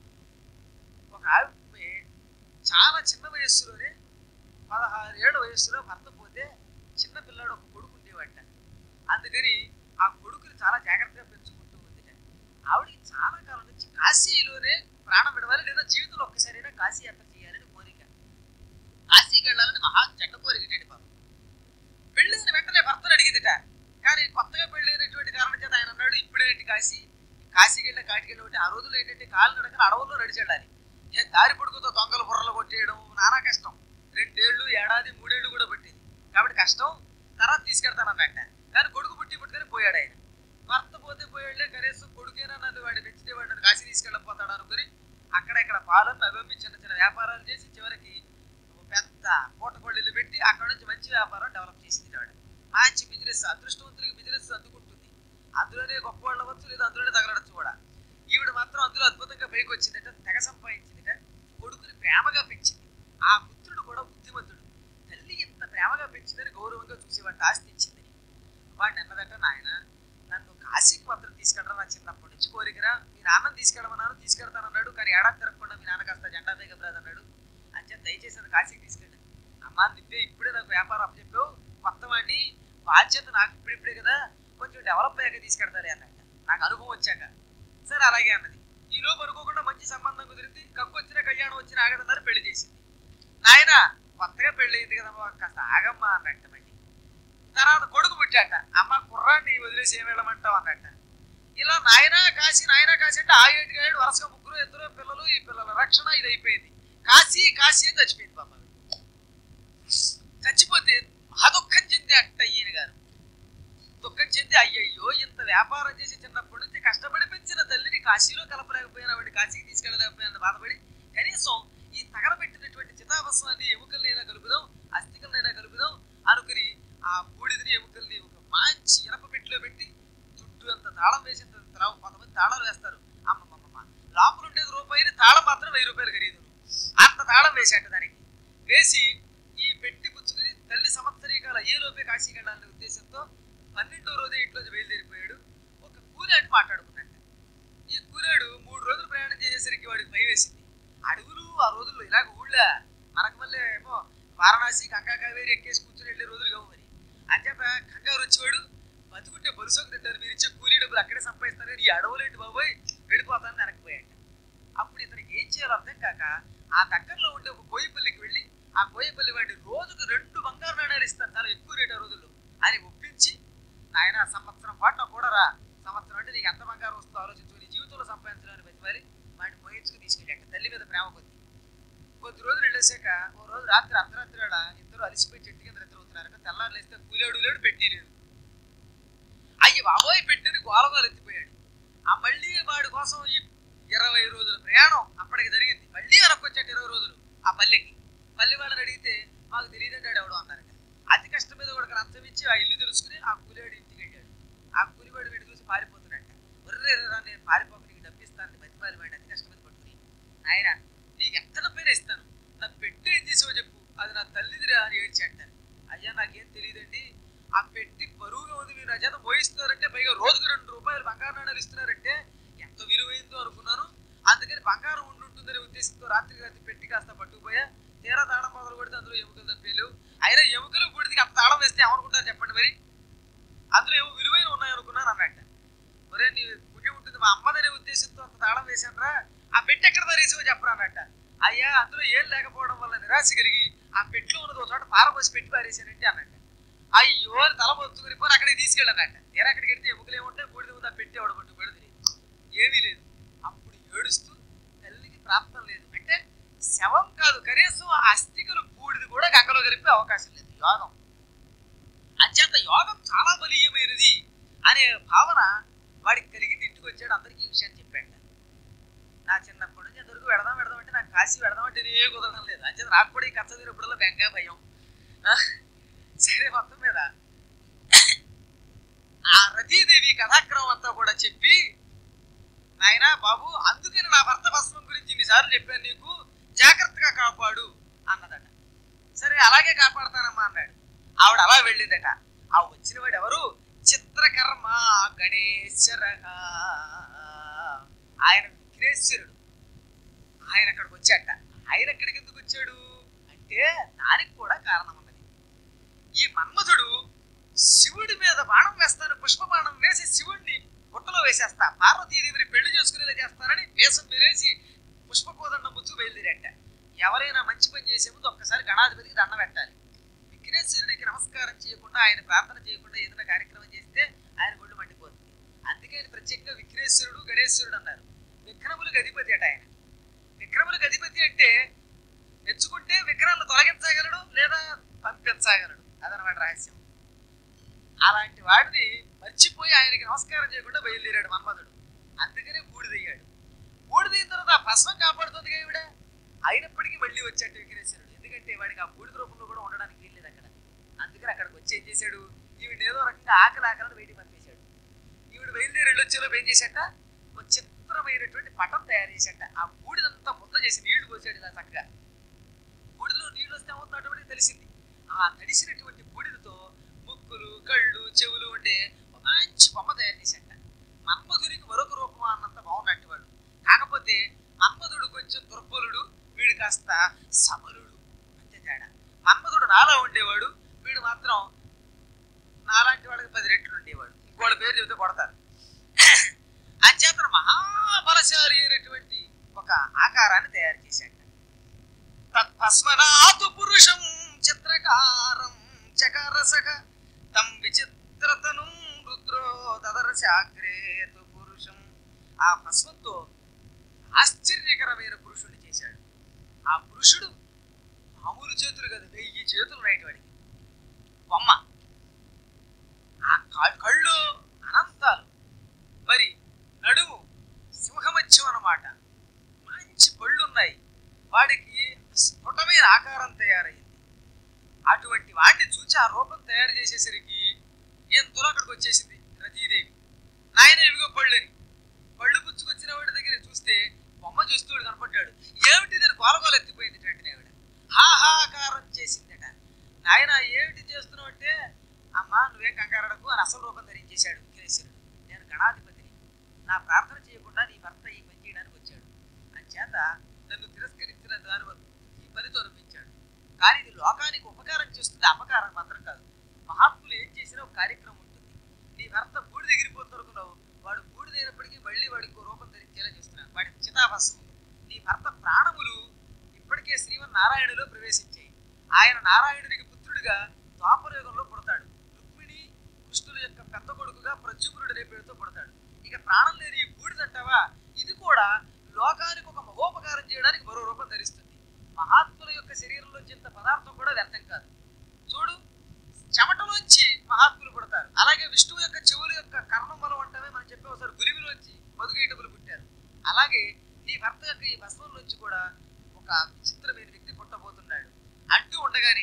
ఒక ఆవిడ చాలా చిన్న వయస్సులోనే 16 ఏళ్ల వయస్సులో భర్త పోతే చిన్న పిల్లాడు ఒక కొడుకు ఉండేవాట. అందుకని ఆ కొడుకుని చాలా జాగ్రత్తగా పెంచుకుంటూ ఉంది. ఆవిడకి చాలా కాలం నుంచి కాశీలోనే ప్రాణం విడవాలి, లేదా జీవితంలో ఒక్కసారైనా కాశీ యాత్ర చేయాలని కోరిక. కాశీకి వెళ్ళాలని మహా చెడ్డ కోరికటండి పాపం. పెళ్ళైన వెంటనే భర్తను అడిగిందిట, కానీ కొత్తగా పెళ్ళైనటువంటి కారణం చేత ఆయన అన్నాడు ఇప్పుడేంటి కాశీకి వెళ్ళిన కాటికి వెళ్ళి. ఆ రోజుల్లో ఏంటంటే కాళ్ళు నడకని అడవుల్లో నడిచెళ్ళాలి, దారి పొడుగుతో దొంగలు బుర్రలు కొట్టేయడం నానా కష్టం. 2 ఏళ్ళు, ఏడాది, 3 ఏళ్ళు కూడా పట్టింది, కాబట్టి కష్టం. తర్వాత తీసుకెళ్తానన్నట్ట, కానీ కొడుకు పుట్టుకొని పోయాడు ఆయన. భర్త పోతే పోయాడులే, కనీసం కొడుకేనా నన్ను వాడిని పెంచితే వాడు నన్ను కాశీ తీసుకెళ్ళకపోతాడు అనుకుని అక్కడెక్కడ పాలన అవి చిన్న చిన్న వ్యాపారాలు చేసి చివరికి పెద్ద పూటకొళ్ళు పెట్టి అక్కడ నుంచి మంచి వ్యాపారం డెవలప్ చేసింది వాడు. మంచి బిజినెస్, అదృష్టవంతులకి బిజినెస్ అందుకుంటుంది, అందులోనే గొప్ప వాళ్ళు అవ్వచ్చు, లేదా అందులోనే తగలడచ్చు కూడా. ఈవిడ మాత్రం అందులో అద్భుతంగా పైకి వచ్చిందట, తెగ సంపాదించిందిట, కొడుకుని ప్రేమగా పెంచింది. ఆ పుత్రుడు కూడా బుద్ధిమంతుడు, తల్లి ఇంత ప్రేమగా పెంచిందని గౌరవంగా చూసేవాడిని ఆస్తి ఇచ్చిందని. వాడిని అన్నదట, నాయన నన్ను కాశీకి మాత్రం తీసుకెళ్ళరా, నా చిన్నప్పటి నుంచి కోరికరా, మీ నాన్నని తీసుకెళ్తానన్నాడు, కానీ ఏడాది తిరగకుండా మీ నాన్న కాస్త జెండా దిగబరాదు అన్నాడు, అంతే దయచేసి అది కాశీకి తీసుకెళ్ళి. అమ్మా నువ్వే ఇప్పుడే నాకు వ్యాపారం అప్పచెప్పావు, కొత్త వాడిని, బాధ్యత నాకు ఇప్పుడిప్పుడే కదా, కొంచెం డెవలప్ అయ్యాక తీసుకెడతారే అన్నట్ట, నాకు అనుభవం వచ్చాక. సరే అలాగే అన్నది. ఈ లోపు అనుకోకుండా మంచి సంబంధం కుదిరింది, కక్కు వచ్చిన కళ్యాణం వచ్చిన ఆగదన్నారు, పెళ్లి చేసింది. నాయన కొత్తగా పెళ్లి అయింది కదమ్మా, కాస్త ఆగమ్మా అన్నట్ట. మళ్ళీ తర్వాత కొడుకు పుట్టాక, అమ్మ కుర్రాన్ని వదిలేసి ఏం వెళ్ళమంటావు అన్నట్ట. ఇలా నాయనా కాశీ అంటే ఆ 7 ఏళ్ళు వరుసగా 3 పిల్లలు, ఈ పిల్లల రక్షణ ఇది అయిపోయింది. కాశీ అని చచ్చిపోయింది పాప. చచ్చిపోతే దుఃఖం చెంది అట్ట ఈయన గారు దుఃఖం చెంది, అయ్యయ్యో ఇంత వ్యాపారం చేసి చిన్నప్పటి నుంచి కష్టపడి పెంచిన తల్లిని కాశీలో కలపలేకపోయినా, వాడిని కాశీకి తీసుకెళ్ళలేకపోయినా బాధపడి, కనీసం ఈ తగలబెట్టినటువంటి చితాభస్మాన్ని ఎముకలనైనా కలుపుదాం, అస్థికలనైనా కలుపుదాం అనుకుని ఆ బూడిదని ఎముకల్ని ఒక మంచి ఇనప పెట్టిలో పెట్టి చుట్టూ అంత తాళం వేసి, కొంతమంది తాళాలు వేస్తారు, అమ్మమ్మమ్మ లోపల ఉండేది రూపాయిని, తాళం మాత్రం 1000 రూపాయలు ఖరీదు. అంత తాళం వేసేట దానికి వేసి ఈ పెట్టి పుచ్చుకుని తల్లి సంవత్సరీకాలు అయ్యేలోపే కాశీకి వెళ్ళాలనే ఉద్దేశంతో 12వ రోజే ఇంట్లోంచి బయలుదేరిపోయాడు. ఒక కూలాడు మాట్లాడుకున్నట్ట. ఈ కూలాడు 3 రోజులు ప్రయాణం చేసేసరికి వాడికి భయం వేసింది. అడవులు ఆ రోజుల్లో ఇలాగ ఊళ్ళ మనకు మళ్ళీ ఏమో వారణాసి గంగా కావేరి ఎక్కేసి కూర్చొని వెళ్ళే రోజులు కావు మరి. అంచేత కంగారు వచ్చేవాడు, బతుకుంటే బరుసోకు తింటారు, మీరు ఇచ్చే కూలీ డబ్బులు అక్కడే సంపాదిస్తారు, ఈ అడవులేంటి బాబోయ్ వెళ్ళిపోతానని వెనక్కిపోయాట. అప్పుడు ఇతనికి ఏం చేయాలో అర్థం కాక ఆ దగ్గరలో ఉండే ఒక కోయిపల్లికి వెళ్ళి, ఆ కోయిపల్లి వాడిని రోజుకు 2 బంగారు నాణ్యాలు ఇస్తాను, చాలా ఎక్కువ రేటు ఆ రోజుల్లో అని ఒప్పించి, నాయన సంవత్సరం పాటు కూడా రా, సంవత్సరం అంటే నీకు ఎంత బంగారం వస్తుందో ఆలోచించు, నీ జీవితంలో సంపాదించడానికి బతిమాలి వాడిని మోయించుకుని తీసుకెళ్ళాక తల్లి మీద ప్రేమ కొద్ది రోజులు వెళ్ళేసాక ఓ రోజు రాత్రి అర్ధరాత్రి వేళ ఇద్దరు అలిసిపోయి చెట్టు కింద నిద్రవుతున్నారట. తెల్లారు లేస్తే కూలేడు లేడు, పెట్టి లేదు. అయ్యి బాబోయ్ పెట్టిని గోలగోలు ఎత్తిపోయాడు. ఆ మళ్ళీ వాడి కోసం ఈ 20 రోజుల ప్రయాణం అప్పటికి జరిగింది. మళ్ళీ వెనక్కి వచ్చాడు 20 రోజులు ఆ పల్లెకి. పల్లె వాళ్ళని అడిగితే మాకు తెలియదంటాడు ఎవడో అన్నారట. అతి కష్టం మీద కూడా లంచం ఇచ్చి ఆ ఇల్లు తెలుసుకుని ఆ కూలివాడి ఇంటికి వెళ్ళాడు. ఆ కూలివాడు వీడి చూసి పారిపోతున్నట్ట. ఒర్రేరా నేను పారిపోక నీకు డబ్బిస్తాను బతిపాలి వాడిని అతి కష్టం మీద పట్టుకుని. ఆయన నీకు ఎంత డబ్బైనా ఇస్తాను, నా పెట్టె ఏం చేసావో చెప్పు, అది నా తల్లిదిరా అని ఏడ్చాట. అయ్యా నాకేం తెలియదండి, ఆ పెట్టి బరువుగా ఉంది, మీరు నా చేత మోయిస్తున్నారంటే, పైగా రోజుకు 2 రూపాయలు బంగారు నాణాలు ఇస్తున్నారంటే ఎంత విలువైందో అనుకున్నాను. అందుకని బంగారం ఉంటుందనే ఉద్దేశంతో రాత్రికి రాత్రి పెట్టి కాస్త పట్టుకుపోయా. తీరా తాళం మొదలు కొడితే అందులో ఎముకలు తప్పేలు. అయినా ఎముకలు బూడిదికి అంత తాళం వేస్తే ఏమనుకుంటారు చెప్పండి మరి, అందులో ఏమో విలువైన ఉన్నాయనుకున్నాను అన్నట్ట. ఒరే నీ పుణ్యం ఉంటుంది, మా అమ్మదనే ఉద్దేశంతో అంత తాళం వేశానరా, ఆ పెట్టి ఎక్కడ తరేసావో చెప్పరా అన్నట్ట. అయ్యా అందులో ఏం లేకపోవడం వల్ల నిరాశ కలిగి ఆ పెట్టిలో ఉన్నది ఒక చోట పారబోసి పెట్టి పారేసానంటే అన్నట్ట. అయ్యో తల పొత్తుకుని పోయి అక్కడికి తీసుకెళ్ళానట. తీరా అక్కడికి వెళ్తే ఎముకలు ఏముంటాయి, బూడిద ముందు ఆ పెట్టి ఎవడ పట్టుబడి ఏమీ లేదు. అప్పుడు ఏడుస్తూ తల్లికి ప్రాప్తం లేదు అంటే శవం కాదు, కనీసం అస్థికలు బూడిది కూడా గంగలో కలిపే అవకాశం లేదు. యోగం అత్యంత యోగం చాలా బలీయమైనది అనే భావన వాడికి కలిగింది. ఇంటికి వచ్చాడు, అందరికీ ఈ విషయాన్ని చెప్పాడు. నా చిన్నప్పటి నుంచి ఎంతవరకు వెడదాం అంటే నాకు కాశీ వెడదామంటే ఏ కుదరడం లేదు. అంచేత నాకు కూడా ఈ కథ తీరినప్పుడల్లా బెంగా భయం. సరే మొత్తం మీద ఆ రతీదేవి కథాక్రమం అంతా కూడా చెప్పి, నాయనా బాబు అందుకని నా భర్త భస్మం గురించి ఇన్నిసార్లు చెప్పాను నీకు, జాగ్రత్తగా కాపాడు అన్నదట. సరే అలాగే కాపాడతానమ్మా అన్నాడు. ఆవిడ అలా వెళ్ళిందట. ఆ వచ్చిన వాడు ఎవరు, చిత్రకర్మ గణేశ్వర, ఆయన విఘ్నేశ్వరుడు. ఆయన అక్కడికి వచ్చాట. ఆయన ఎక్కడికి ఎందుకు వచ్చాడు అంటే దానికి కూడా కారణం ఉన్నది. ఈ మన్మధుడు శివుడి మీద బాణం వేస్తాను, పుష్ప బాణం వేసి శివుడిని గుట్టలో వేసేస్తా, పార్వతీదేవిని పెళ్లి చేసుకునేలా చేస్తానని వేషం వేసి పుష్పకోదండం ముచ్చు బయలుదేరట. ఎవరైనా మంచి పని చేసే ముందు ఒక్కసారి గణాధిపతికి దండం పెట్టాలి. విఘ్నేశ్వరుడికి నమస్కారం చేయకుండా, ఆయన ప్రార్థన చేయకుండా ఏదైనా కార్యక్రమం చేస్తే ఆయన ఒళ్ళు మండిపోతుంది. అందుకే ఆయన ప్రత్యేకంగా విఘ్నేశ్వరుడు గణేశ్వరుడు అన్నారు. విఘ్నములకు అధిపతి అట ఆయన. విక్రములకు అధిపతి అంటే తెచ్చుకుంటే విగ్రహాలను తొలగించగలడు లేదా పంపించగలడు, అదనమాట రహస్యం. అలాంటి వాడిని మర్చిపోయి ఆయనకి నమస్కారం చేయకుండా బయలుదేరాడు మన్మధుడు. అందుకనే బూడిదయ్యాడు. బూడిదైన తర్వాత ఆ భస్మం కాపాడుతుంది ఈవిడ. అయినప్పటికీ మళ్ళీ వచ్చాడు విఘ్నేశ్వరుడు. ఎందుకంటే వాడికి ఆ బూడిద రూపంలో కూడా ఉండడానికి వీల్లేదు అక్కడ. అందుకని అక్కడికి వచ్చి ఏం చేశాడు, ఈవిడ ఏదో రకంగా ఆకలి బయటికి పంపేశాడు. ఈవిడ బయలుదేరి వెళ్ళొచ్చేలోపు ఏం చేశాట, ఒక చిత్రమైనటువంటి పటం తయారు చేశాట. ఆ బూడిదంతా ముద్ద చేసి నీళ్లు పోసాడు ఇలా చక్కగా. బూడిదలో నీళ్లు వస్తే అవుతున్నటువంటి తెలిసింది. ఆ తడిసినటువంటి బూడిదతో ముక్కులు కళ్ళు చెవులు ఉండే మంచి బొమ్మ తయారు చేశాట. మన్మధుడికి మరొక రూపం అన్నంత బాగున్నట్టు వాడు. కాకపోతే మన్మధుడు కొంచెం దుర్బలుడు, వీడు కాస్త సమరుడు, అంతే తేడా. మన్మధుడు నాలా ఉండేవాడు, వీడు మాత్రం నాలాంటి వాడికి 10 రెట్లు ఉండేవాడు. ఇంకోళ్ళ పేరు చెబితే కొడతారు. అంచేతను మహాబలశాలి అయినటువంటి ఒక ఆకారాన్ని తయారు చేశాడు. తత్పస్మనాతు పురుషం చిత్రకారం చకారసక తం విచిత్రతను రుద్రో దదర్శాగ్రేతు పురుషం. ఆ భస్మంతో ఆశ్చర్యకరమైన పురుషుడిని చేశాడు. ఆ పురుషుడు మామూలు చేతులు కదా, 1000 చేతులు ఉన్నాయి వాడికి. బొమ్మ, ఆ కళ్ళు అనంతాలు, మరి నడుము సింహమత్యం అన్నమాట, మంచి పళ్ళు ఉన్నాయి. వాడికి స్ఫుటమైన ఆకారం తయారైంది. అటువంటి వాడిని చూసి ఆ రూపం తయారు చేసేసరికి ఎంతలో అక్కడికి వచ్చేసింది రతీదేవి. నాయన ఇవిగో పళ్ళని. పళ్ళు పుచ్చుకొచ్చిన వాడి దగ్గర చూస్తే బొమ్మ చూస్తూ కనపడ్డాడు. ఏమిటి దాని గోలగోలు ఎత్తిపోయింది. వెంటనే ఆవిడ హాహాకారం చేసిందట. నాయన ఏమిటి చేస్తున్నావు అంటే, అమ్మా నువ్వేం కంగారడకు అని అసలు రూపం ధరించేశాడు విఘ్నేశ్వరుడు. నేను గణాధిపతిని, నా ప్రార్థన చేయకుండా నీ భర్త ఈ పని చేయడానికి వచ్చాడు. అంచేత నన్ను తిరస్కరించిన దాని ఈ పనితో అనిపించాడు. కానీ ఇది లోకానికి ఉపకారం చేస్తుంది, అపకారం మాత్రం కాదు. మహాత్ములు ఏం చేసినా ఒక కార్యక్రమం ఉంటుంది. నీ భర్త బూడిద ఎగిరిపోతునుకున్నావు, వాడు బూడిదైనప్పటికీ మళ్ళీ వాడి ఇంకో రూపం ధరించేలా చేస్తున్నాడు. వాడి చితాభస్మం. నీ భర్త ప్రాణములు ఇప్పటికే శ్రీమన్నారాయణులో ప్రవేశించాయి. ఆయన నారాయణుడికి పుత్రుడిగా ద్వాపరయుగంలో పుడతాడు. రుక్మిణి కృష్ణుల యొక్క పెద్ద కొడుకుగా ప్రద్యుమ్నుడు అనే పేరుతో పుడతాడు. ఇక ప్రాణం లేని ఈ బూడిదంటావా, ఇది కూడా లోకానికి ఒక మహోపకారం చేయడానికి మరో రూపం ధరిస్తుంది. మహాత్ముల యొక్క శరీరంలోంచి ఇంత పదార్థం కూడా వ్యర్థం కాదు. చూడు, చెమటలోంచి మహాత్ములు పుడతారు. అలాగే విష్ణువు యొక్క చెవుల యొక్క కర్ణం బలం అంటమే మనం చెప్పే ఒకసారి గురివిలోంచి మధుగైటములు పుట్టారు. అలాగే నీ భర్త యొక్క ఈ భస్మంలోంచి కూడా ఒక విచిత్రమైన వ్యక్తి పుట్టబోతున్నాడు అంటూ ఉండగానే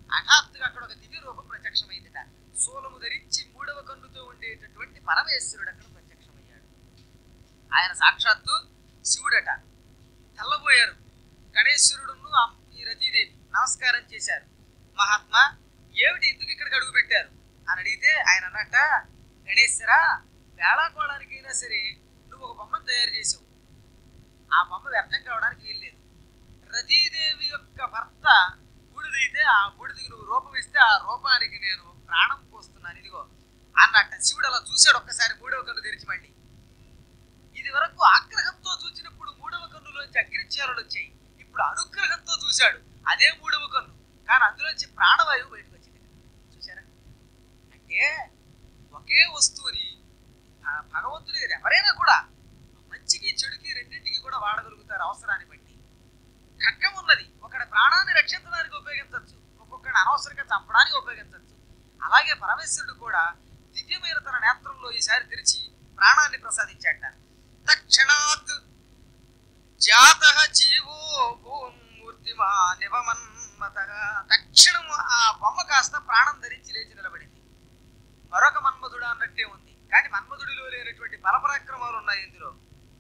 హఠాత్తుగా అక్కడ ఒక దివ్య రూపం ప్రత్యక్షమైందిట. శూలము ధరించి 3వ కన్నుతో ఉండేటటువంటి పరమేశ్వరుడు అక్కడ ప్రత్యక్షమయ్యాడు. ఆయన సాక్షాత్తు శివుడట. తెల్లబోయారు గణేశ్వరుడును ఈ రతీదేవి నమస్కారం చేశారు. మహాత్మా, ఏమిటి ఎందుకు ఇక్కడికి అడుగు పెట్టారు అని అడిగితే ఆయన అన్నట్ట, గణేశ్వర, వేళాకోవడానికైనా సరే నువ్వు ఒక బొమ్మను తయారు చేసావు. ఆ బొమ్మ వ్యర్థం కావడానికి వీల్లేదు. రతీదేవి యొక్క భర్త బూడిదైతే ఆ బూడిదికి నువ్వు రూపం ఇస్తే ఆ రూపానికి నేను ప్రాణం పోస్తున్నాను, ఇదిగో అన్నట్ట. శివుడు అలా చూశాడు ఒక్కసారి 3వ కన్ను తెరిచి. మళ్ళీ ఇది వరకు ఆగ్రహంతో చూసినప్పుడు 3వ కన్నులోంచి అగ్నిజ్వాలలు వచ్చాయి. ఇప్పుడు అనుగ్రహంతో చూశాడు, అదే 3వ కన్ను, కానీ అందులోంచి ప్రాణవాయువు బయటకు వచ్చింది. చూసారా? అంటే ఒకే వస్తువుని భగవంతుడి ఎవరైనా కూడా మంచికి చెడుకి రెండింటికి కూడా వాడగలుగుతారు అవసరాన్ని బట్టి. ఖడ్గం ఉన్నది, ఒకటి ప్రాణాన్ని రక్షించడానికి ఉపయోగించవచ్చు, ఒక్కొక్కటి అనవసరంగా చంపడానికి ఉపయోగించవచ్చు. అలాగే పరమేశ్వరుడు కూడా దివ్యమైన తన నేత్రంలో ఈసారి తెరిచి ప్రాణాన్ని ప్రసాదించాట. తక్షణాత్ జాతః జీవో భూమూర్తిమా నివమన్మతః. తక్షణం ఆ బొమ్మ కాస్త ప్రాణం ధరించి లేచి నిలబడింది. మరొక మన్మధుడు అన్నట్టే ఉంది, కానీ మన్మధుడిలో లేనటువంటి బలపరాక్రమాలు ఉన్నాయి ఇందులో.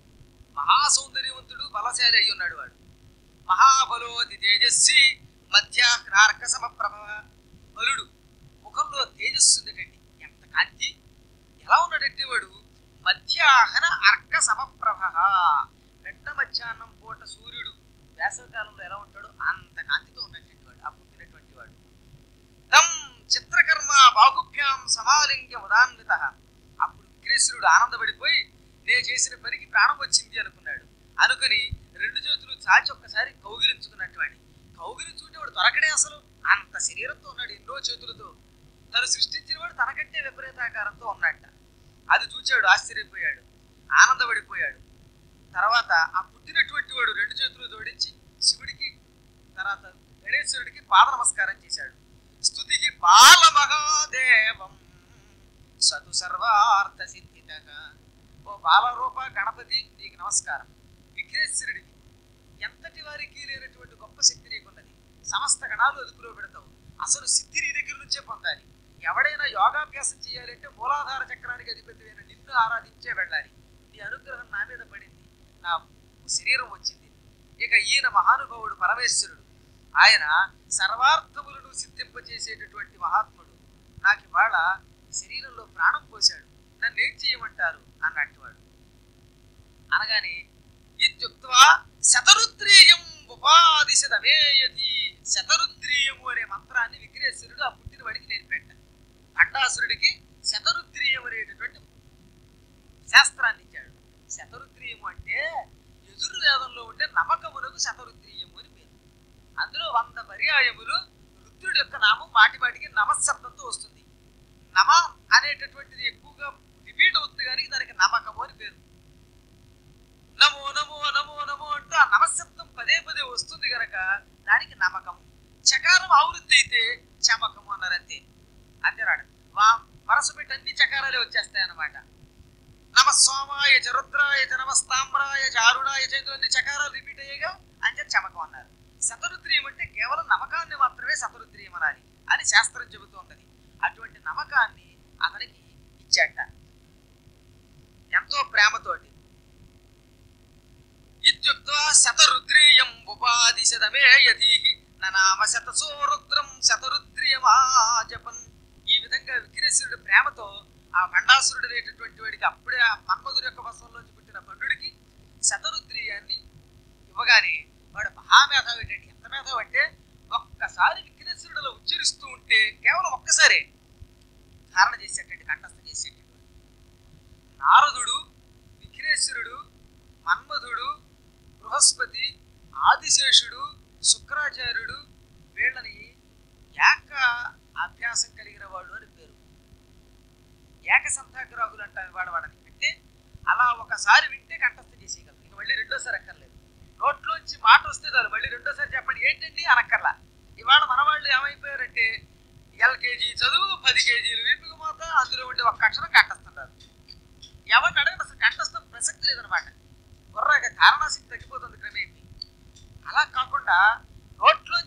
మహాసౌందర్యవంతుడు, బలశాలి అయి ఉన్నాడు వాడు. మహాబలోది తేజస్వి మధ్యాహ్నార్క సమప్రభ. బలుడు, ముఖంలో తేజస్సు ఉందటండి, ఎంత కాంతి. ఎలా ఉన్నాడంటే వాడు మధ్యాహ్న అర్క సమప్రభ. పెద్ద మధ్యాహ్నం పూట సూర్యుడు వేసవికాలంలో ఎలా ఉంటాడో అంత కాంతితో ఉన్నటువంటి వాడు ఆ పుట్టినటువంటి వాడు. తం చిత్రకర్మ బాహుభ్యాం సమాలింగ్య ఉదాన్విత. అప్పుడు విఘ్నేశ్వరుడు ఆనందపడిపోయి నేను చేసిన పనికి ప్రాణం వచ్చింది అనుకున్నాడు. అనుకుని 2 చేతులు చాచి ఒక్కసారి కౌగిలించుకున్నట్టు వాడిని. కౌగిలించుకుంటే వాడు దొరకడే, అసలు అంత శరీరంతో ఉన్నాడు, ఎన్నో చేతులతో. తను సృష్టించిన వాడు తనకంటే విపరీతాకారంతో ఉన్నట్ట. అది చూచాడు, ఆశ్చర్యపోయాడు, ఆనందపడిపోయాడు. తర్వాత ఆ పుట్టినటువంటి వాడు 2 చేతులు జోడించి శివుడికి తర్వాత గణేశ్వరుడికి పాద నమస్కారం చేశాడు. స్తుతికి బాలమహాదేవం సతు సర్వార్థ సిద్ధితగా. ఓ బాలరూప గణపతి, నీకు నమస్కారం. విఘ్నేశ్వరుడికి ఎంతటి వారికి లేనటువంటి గొప్ప శక్తి నీకున్నది. సమస్త గణాలు అదుపులో పెడతావు. అసలు సిద్ధి నీ దగ్గర నుంచే పొందాలి. ఎవడైనా యోగాభ్యాసం చేయాలంటే మూలాధార చక్రానికి అధిపతి అయిన నిన్ను ఆరాధించే వెళ్ళాలి. నీ అనుగ్రహం నా మీద పడింది, నా శరీరం వచ్చింది. ఇక ఈయన మహానుభావుడు పరమేశ్వరుడు. ఆయన సర్వార్థములను సిద్ధింపచేసేటటువంటి మహాత్ముడు. నాకు ఇవాళ శరీరంలో ప్రాణం పోశాడు, నన్ను ఏం చేయమంటారు అన్నట్టు వాడు. అనగానే ఇత్యుక్త్వా శతరుద్రీయం ఉపాదిశదమేయతి. శతరుద్రీయము అనే మంత్రాన్ని విఘ్నేశ్వరుడు ఆ పుట్టిన వాడికి నేర్పాట. అండాసురుడికి శతరుద్రీయం అనేటటువంటి శాస్త్రాన్ని ఇచ్చాడు. శతరుద్రీయము అంటే యజుర్వేదంలో ఉండే నమ్మకమునకు శతరుద్రీయము అని పేరు. అందులో 100 పర్యాయములు రుద్రుడి యొక్క నామం మాటి మాటికి నమశబ్దంతో వస్తుంది. నమ అనేటటువంటిది ఎక్కువగా రిపీట్ అవుతుంది, కానీ దానికి నమ్మకము అని పేరు. నమో నమో నమో నమో అంటూ ఆ నమశబ్దం పదే పదే వస్తుంది కనుక దానికి నమ్మకము. చకారం ఆవృత్తి అయితే చమకము అన్నారంతే. అంతేనాడు వరస పెట్టి అన్ని చకారాలే వచ్చేస్తాయి అన్నమాట. నమ సోమాయ చ రుద్రాయ చ నమస్తామ్రాయ చ అరుణాయ చంద్రుని చకారాలు రిపీట్ అయ్యేగా అంటే చమకం అన్నారు. శతరుద్రీయం అంటే కేవలం నమ్మకాన్ని మాత్రమే శతరుద్రీయం అనాలి అని శాస్త్రం చెబుతూ ఉన్నది. అటువంటి నమ్మకాన్ని అతనికి ఇచ్చాట ఎంతో ప్రేమతోటి. ఇత్యుక్త్వా శతరుద్రీయం ఉపాదిశదమే యతీహి ననామ శతసో రుద్రం శతరుద్రియమాజపన్. ఈ విధంగా విఘ్నేశ్వరుడు ప్రేమతో ఆ భండాసురుడు అనేటటువంటి వాడికి, అప్పుడే ఆ మన్మధుడి యొక్క వశంలోంచి పుట్టిన భండుడికి శతరుద్రీయాన్ని ఇవ్వగానే వాడు మహామేధావి ఏంటంటే, ఎంత మేధావి అంటే ఒక్కసారి విఘ్నేశ్వరుడులో ఉచ్చరిస్తూ ఉంటే కేవలం ఒక్కసారే ధారణ చేసేటండి, కంఠస్థం చేసేటటువంటి. నారదుడు, విఘ్నేశ్వరుడు, మన్మధుడు, బృహస్పతి, ఆదిశేషుడు, శుక్రాచార్యుడు వీళ్ళని ఏక అభ్యాసం కలిగిన వాళ్ళు అని పేరు. ఏకసంతాగ్రాహులు అంటారు వాడని. అంటే అలా ఒకసారి వింటే కంఠస్థం చేసేయగలరు, ఇక మళ్ళీ రెండోసారి అక్కర్లేదు. నోట్లోంచి మాట వస్తే చాలు, మళ్ళీ రెండోసారి చెప్పండి ఏంటండి అనక్కర్లా. ఇవాళ మన వాళ్ళు ఏమైపోయారంటే LKG చదువు 10 కేజీలు వీపుకు మోత, అందులో ఉండే ఒక్క అక్షరం కంఠస్థంటారు. ఎవరిని అడగదు అసలు కంఠస్థం ప్రసక్తి లేదనమాట. బుర్రగా కారణాశక్తి తగ్గిపోతుంది క్రమేపీ. అలా కాకుండా నోట్లోంచి అలా ఒక్క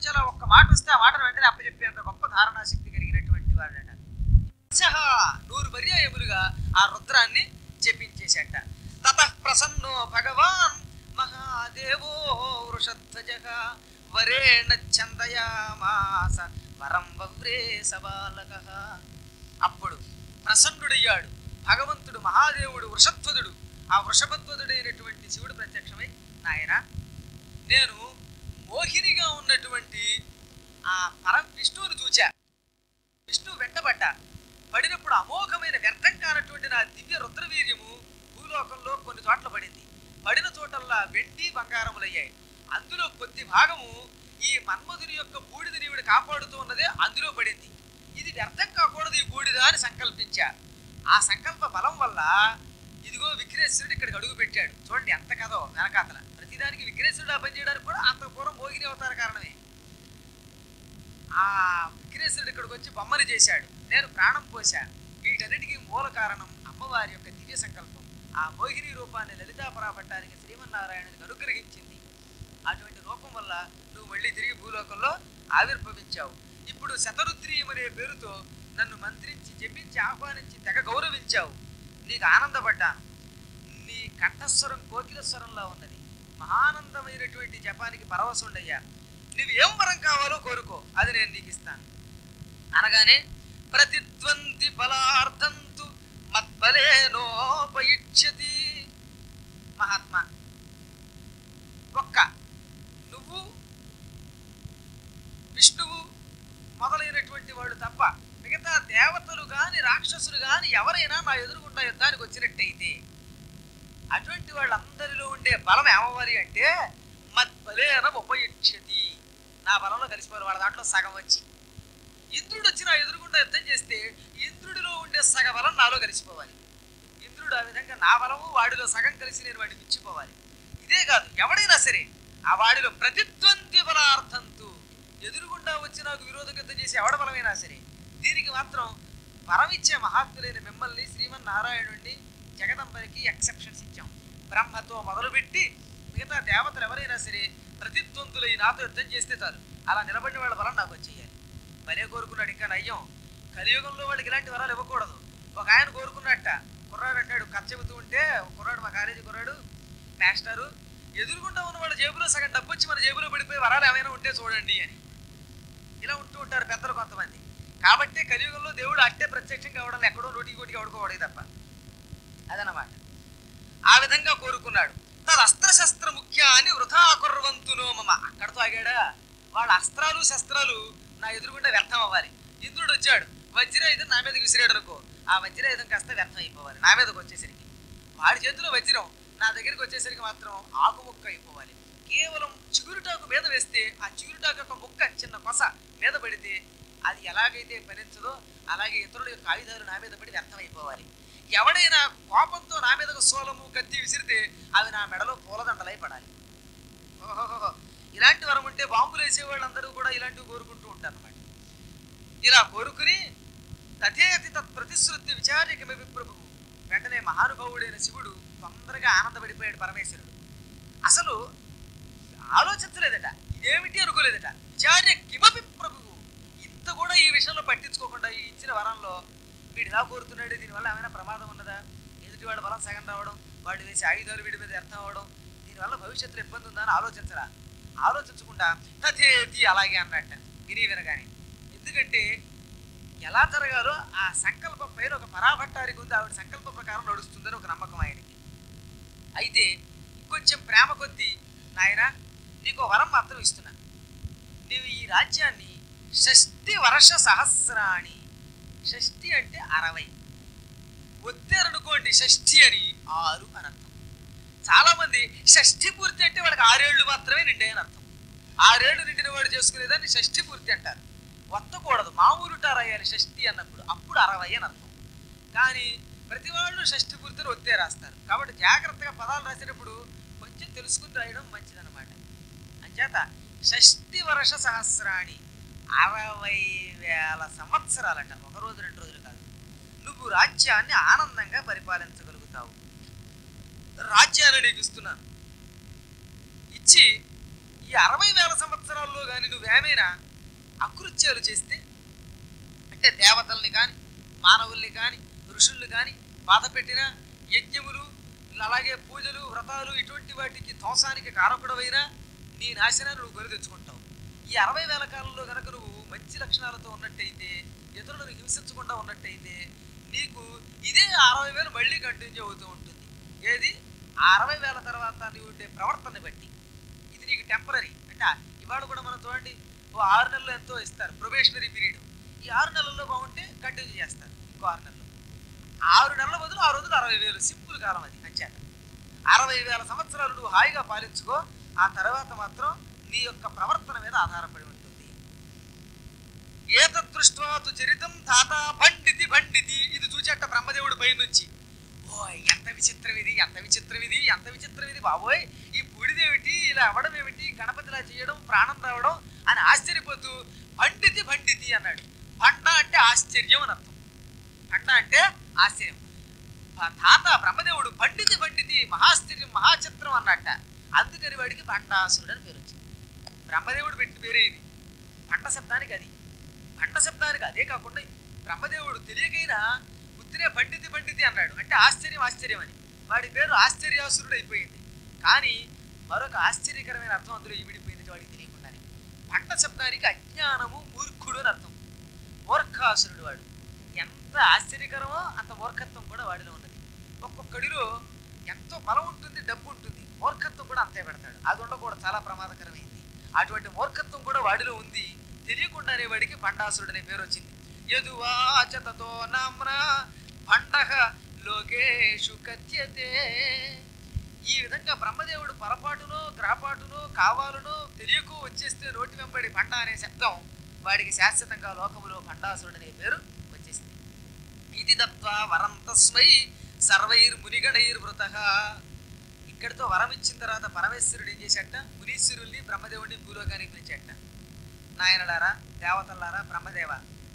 మాట వస్తే ఆ మాటను వెంటనే అప్పచెప్పేంత గొప్ప ధారణాశక్తి కలిగినటువంటి వాడట. నూరు పర్యాయములుగా ఆ రుద్రాన్ని జపించేశాట. తతః ప్రసన్నో భగవాన్ మహాదేవో వృషధ్వజః వరేణ ఛందయామాస వరం వవ్రే సబాలకః. అప్పుడు ప్రసన్నుడయ్యాడు భగవంతుడు మహాదేవుడు వృషధ్వజుడు. ఆ వృషభధ్వజుడైనటువంటి శివుడు ప్రత్యక్షమై, నాయన నేను మోహినిగా ఉన్నటువంటి ఆ పరం విష్ణువును చూచా. విష్ణువు వెంటబడ్డ పడినప్పుడు అమోఘమైన వ్యర్థం కానటువంటి నా దివ్య రుద్రవీర్యము భూలోకంలో కొన్ని చోట్ల పడింది. పడిన చోటల్లా వెండి బంగారములయ్యాయి. అందులో కొద్ది భాగము ఈ మన్మధుని యొక్క బూడిద నీవుడు కాపాడుతూ ఉన్నదే అందులో పడింది. ఇది వ్యర్థం కాకూడదు ఈ బూడిద అని సంకల్పించా. ఆ సంకల్ప బలం వల్ల ఇదిగో విఘ్నేశ్వరుడు ఇక్కడికి అడుగు పెట్టాడు. చూడండి ఎంత కదో వెనకాతల. ప్రతిదానికి విఘ్నేశ్వరుడు ఆ పని చేయడానికి కూడా అంత పూర్వం మోహిని అవతార కారణమే. ఆ విఘ్నేశ్వరుడు ఇక్కడికి వచ్చి బొమ్మని చేశాడు. నేను ప్రాణం పోశా. వీటన్నిటికీ మూల కారణం అమ్మవారి యొక్క దివ్య సంకల్పం. ఆ మోహిని రూపాన్ని లలితాపరాపట్టానికి శ్రీమన్నారాయణునికి అనుగ్రహించింది. అటువంటి రూపం వల్ల నువ్వు మళ్ళీ తిరిగి భూలోకంలో ఆవిర్భవించావు. ఇప్పుడు శతరుద్రీయం అనే పేరుతో నన్ను మంత్రించి జపించి ఆహ్వానించి తెగ గౌరవించావు. నీకు ఆనందపడ్డాను. నీ కంఠస్వరం కోకిలస్వరంలా ఉన్నది. మహానందమైనటువంటి జపానికి పరవశుండయ్యా. నువ్వు ఏం వరం కావాలో కోరుకో, అది నేను నీకు ఇస్తాను అనగానే ప్రతిద్వంది ఫలార్థంతు మత్ఫలేనోపయిష్యతి. మహాత్మా, ఒక్క నువ్వు విష్ణువు మొదలైనటువంటి వాడు తప్ప మిగతా దేవతలు గాని రాక్షసులు గాని ఎవరైనా నా ఎదురుగుండా యుద్ధానికి వచ్చినట్టయితే అటువంటి వాళ్ళందరిలో ఉండే బలం ఏమవ్వాలి అంటే మత్ఫలేన ఉపయిష్యతి. నా బలంలో కలిసిపోవాలి. వాళ్ళ దాంట్లో సగం వచ్చి ఇంద్రుడు వచ్చి నా ఎదురుగుండా యుద్ధం చేస్తే ఇంద్రుడిలో ఉండే సగ బలం నాలో కలిసిపోవాలి. ఇంద్రుడు ఆ విధంగా నా బలము వాడిలో సగం కలిసి నేను వాడిని మించిపోవాలి. ఇదే కాదు, ఎవడైనా సరే ఆ వాడిలో ప్రతిద్వంద్వి బలార్థంతు ఎదురుగుండా వచ్చి నాకు విరోధ యుద్ధం చేసి ఎవడ బలమైనా సరే, దీనికి మాత్రం వరమిచ్చే మహాత్ములైన మిమ్మల్ని శ్రీమన్నారాయణుడిని జగదంబరికి ఎక్సెప్షన్స్ ఇచ్చాం. బ్రహ్మతో మొదలుపెట్టి మిగతా దేవతలు ఎవరైనా సరే ప్రతిద్వంతులై నాతో యుద్ధం చేస్తే చాలు. అలా నిలబడిన వాళ్ళ బలం నాకు వచ్చేయాలి. భలే కోరుకున్నాడు. ఇంకా నయ్యం, కలియుగంలో వాళ్ళకి ఇలాంటి వరాలు ఇవ్వకూడదు. ఒక ఆయన కోరుకున్నట్ట. కుర్రాడు అంటాడు, కథ చెబుతూ ఉంటే కుర్రాడు, మా కాలేజీ కుర్రాడు, మాస్టరు ఎదురుగుండా ఉన్న వాళ్ళ జేబులో సగం డబ్బు వచ్చి మన జేబులో పడిపోయి వరాలు ఏమైనా ఉంటే చూడండి అని. ఇలా ఉంటూ ఉంటారు పెద్దలు కొంతమంది. కాబట్టి కలియుగంలో దేవుడు అట్టే ప్రత్యక్షం కావడం ఎక్కడో నోటికి కోటికి ఎవడుకోవడే తప్ప. అదనమాట. ఆ విధంగా కోరుకున్నాడు. తన అస్త్రశస్త్ర ముఖ్య అని వృథా కుర్రవంతునో మమ. అక్కడతో ఆగాడా? వాళ్ళ అస్త్రాలు శస్త్రాలు నా ఎదురుగుండా వ్యర్థం అవ్వాలి. ఇంద్రుడు వచ్చాడు, వజ్రాయుధం నా మీదకి విసిరాడు అనుకో, ఆ వజ్రాయుధం కాస్త వ్యర్థం అయిపోవాలి. నా మీదకి వచ్చేసరికి వాడి చేతిలో వజ్రం నా దగ్గరికి వచ్చేసరికి మాత్రం ఆకుముక్క అయిపోవాలి. కేవలం చిగురుటాకు మీద వేస్తే ఆ చిగురుటాకు యొక్క ముక్క చిన్న కొస మీద పడితే అది ఎలాగైతే ఫలించదో అలాగే ఇతరుల యొక్క ఆయుధాలు నా మీద పడి వ్యర్థం అయిపోవాలి. ఎవడైనా కోపంతో నా మీదకు సోలము కత్తి విసిరితే అవి నా మెడలో పూలదండలై పడాలి. ఓహోహో, ఇలాంటి వరం ఉంటే బాంబులు వేసేవాళ్ళందరూ కూడా ఇలాంటివి కోరుకుంటూ ఉంటారు అన్నమాట. ఇలా కోరుకుని తథేతి తత్ ప్రతిశ్రుతి విచార్యకమవి ప్రభువు. వెంటనే మహానుభావుడైన శివుడు తొందరగా ఆనందపడిపోయాడు. పరమేశ్వరుడు అసలు ఆలోచించలేదట, ఇదేమిటి అనుకోలేదట. విచార్య కిమపి ప్రభువు. ఇంత కూడా ఈ విషయంలో పట్టించుకోకుండా ఈ ఇచ్చిన వరంలో వీడు ఇలా కోరుతున్నాడు, దీనివల్ల ఏమైనా ప్రమాదం ఉన్నదా, ఎదుటి వాడు బలం సగం రావడం, వాడు వేసే ఆయుధాలు వీడి మీద వ్యర్థం అవ్వడం, దీనివల్ల భవిష్యత్తులో ఇబ్బంది ఉందా అని ఆలోచించరా. ఆలోచించకుండా తథేతి అలాగే అన్నట్ట విని వినగానే. ఎందుకంటే ఎలా జరగాలో ఆ సంకల్పం పైన ఒక పరాభట్టారికి ఉంది. ఆవిడ సంకల్ప ప్రకారం నడుస్తుందని ఒక నమ్మకం ఆయనకి. అయితే ఇంకొంచెం ప్రేమ కొద్దీ, నాయన నీకు వరం మాత్రం ఇస్తున్నాను. నీవు ఈ రాజ్యాన్ని 60 వర్ష సహస్రాణి, 60 అంటే 60, ఒత్తారనుకోండి 60 అని 6 అని అర్థం. చాలా మంది 60 పూర్తి అంటే వాళ్ళకి 6 ఏళ్ళు మాత్రమే నిండాయని అర్థం. 6 ఏళ్ళు నిండిన వాడు చేసుకునేదాన్ని 60 పూర్తి అంటారు. ఒత్తకూడదు, మామూలు రాయాలి 60 అన్నప్పుడు, అప్పుడు 60 అని అర్థం. కానీ ప్రతి వాళ్ళు 60 పూర్తిని ఒత్తే రాస్తారు. కాబట్టి జాగ్రత్తగా పదాలు రాసేటప్పుడు కొంచెం తెలుసుకుని రాయడం మంచిదన్నమాట. అంచేత 60 వర్ష సహస్రాణి, 60,000 సంవత్సరాలంట. ఒక రోజు 2 రోజులు కాదు. నువ్వు రాజ్యాన్ని ఆనందంగా పరిపాలించగలుగుతావు. రాజ్యాన్ని నీకు ఇస్తున్నాను. ఇచ్చి ఈ 60,000 సంవత్సరాల్లో కానీ నువ్వేమైనా అకృత్యాలు చేస్తే, అంటే దేవతల్ని కానీ మానవుల్ని కానీ ఋషుల్ని కానీ బాధ పెట్టిన యజ్ఞములు, అలాగే పూజలు వ్రతాలు ఇటువంటి వాటికి ధ్వంసానికి కారకుడవైనా నీ నాశనాన్ని నువ్వు కొని తెచ్చుకుంటావు. ఈ 60,000 కాలంలో కనుక నువ్వు మంచి లక్షణాలతో ఉన్నట్టయితే, ఇతరులను హింసించకుండా ఉన్నట్టయితే, నీకు ఇదే 60,000 మళ్ళీ కంటిన్యూ అవుతూ ఉంటుంది. ఏది ఆ 60,000 తర్వాత నీవు ఉండే ప్రవర్తనని బట్టి. ఇది నీకు టెంపరీ. అంటే ఇవాళ కూడా మనం చూడండి, ఓ 6 నెలలు ఎంతో ఇస్తారు ప్రొబేషనరీ పీరియడ్. ఈ 6 నెలల్లో బాగుంటే కంటిన్యూ చేస్తారు ఇంకో 6 నెలలు. 6 నెలల బదులు 6 రోజులు 60,000 సింపుల్ కాలం అది. అంచేత 60,000 సంవత్సరాలు నువ్వు హాయిగా పాలించుకో. ఆ తర్వాత మాత్రం నీ యొక్క ప్రవర్తన మీద ఆధారపడి ఉంటుంది. ఏతదృష్ట్వాతు చరితం తాత పండితి పండితి. ఇది చూచేట బ్రహ్మదేవుడు పై నుంచి, ఓ ఎంత విచిత్రం ఇది, ఎంత విచిత్రం ఇది, ఎంత విచిత్రం ఇది బాబోయ్, ఈ బూడిదేమిటి, ఇలా అవ్వడం ఏమిటి, గణపతిలా చేయడం, ప్రాణం రావడం అని ఆశ్చర్యపోతూ పండితి పండితి అన్నాడు. పండ అంటే ఆశ్చర్యం అని అర్థం. పండ అంటే ఆశ్చర్యం. తాత బ్రహ్మదేవుడు పండితి పండితి మహాశ్చర్యం మహాచిత్రం అన్నట్ట. అందుకని వాడికి పండాసురుడు అని పేరు వచ్చింది. బ్రహ్మదేవుడు పెట్టిన పేరే ఇది. పండ శబ్దానికి అది. పండ శబ్దానికి అదే కాకుండా బ్రహ్మదేవుడు తెలియకైనా ఉత్తినే పండితి పండితి అన్నాడు. అంటే ఆశ్చర్యం ఆశ్చర్యం అని. వాడి పేరు ఆశ్చర్యాసురుడు అయిపోయింది. కానీ మరొక ఆశ్చర్యకరమైన అర్థం అందులో ఇమిడిపోయింది వాడికి తెలియకుండానే. పండ శబ్దానికి అజ్ఞానము మూర్ఖుడు అని అర్థం. మూర్ఖాసురుడు వాడు. ఎంత ఆశ్చర్యకరమో అంత మూర్ఖత్వం కూడా వాడిలో ఉన్నది. ఒక్కొక్కడిలో ఎంతో బలం ఉంటుంది, డబ్బు ఉంటుంది, మూర్ఖత్వం కూడా అంతే పెడతాడు. అది ఉండకూడదు, చాలా ప్రమాదకరమైంది. అటువంటి మూర్ఖత్వం కూడా వాడిలో ఉంది. తెలియకుండానే వాడికి పండాసురుడు అనే పేరు వచ్చింది. యదువాచతతో నామ్న పండగ లోకేషు కథ్యతే. ఈ విధంగా బ్రహ్మదేవుడు పొరపాటునో గ్రహపాటునో కావాలనో తెలియకో వచ్చేస్తే నోటి వెంబడి పండ అనే శబ్దం వాడికి శాశ్వతంగా లోకములో పండాసురుడు అనే పేరు వచ్చేసింది. ఇది దత్వా వరం తస్మై సర్వైర్మునిగణైర్వృత. ఇక్కడితో వరం ఇచ్చిన తర్వాత పరమేశ్వరుడు ఏం చేశాట, మునీశ్వరుల్ని బ్రహ్మదేవుడిని భూలోకానికి పిలిచాట. నాయనలారా, దేవతలారా, బ్రహ్మదేవ,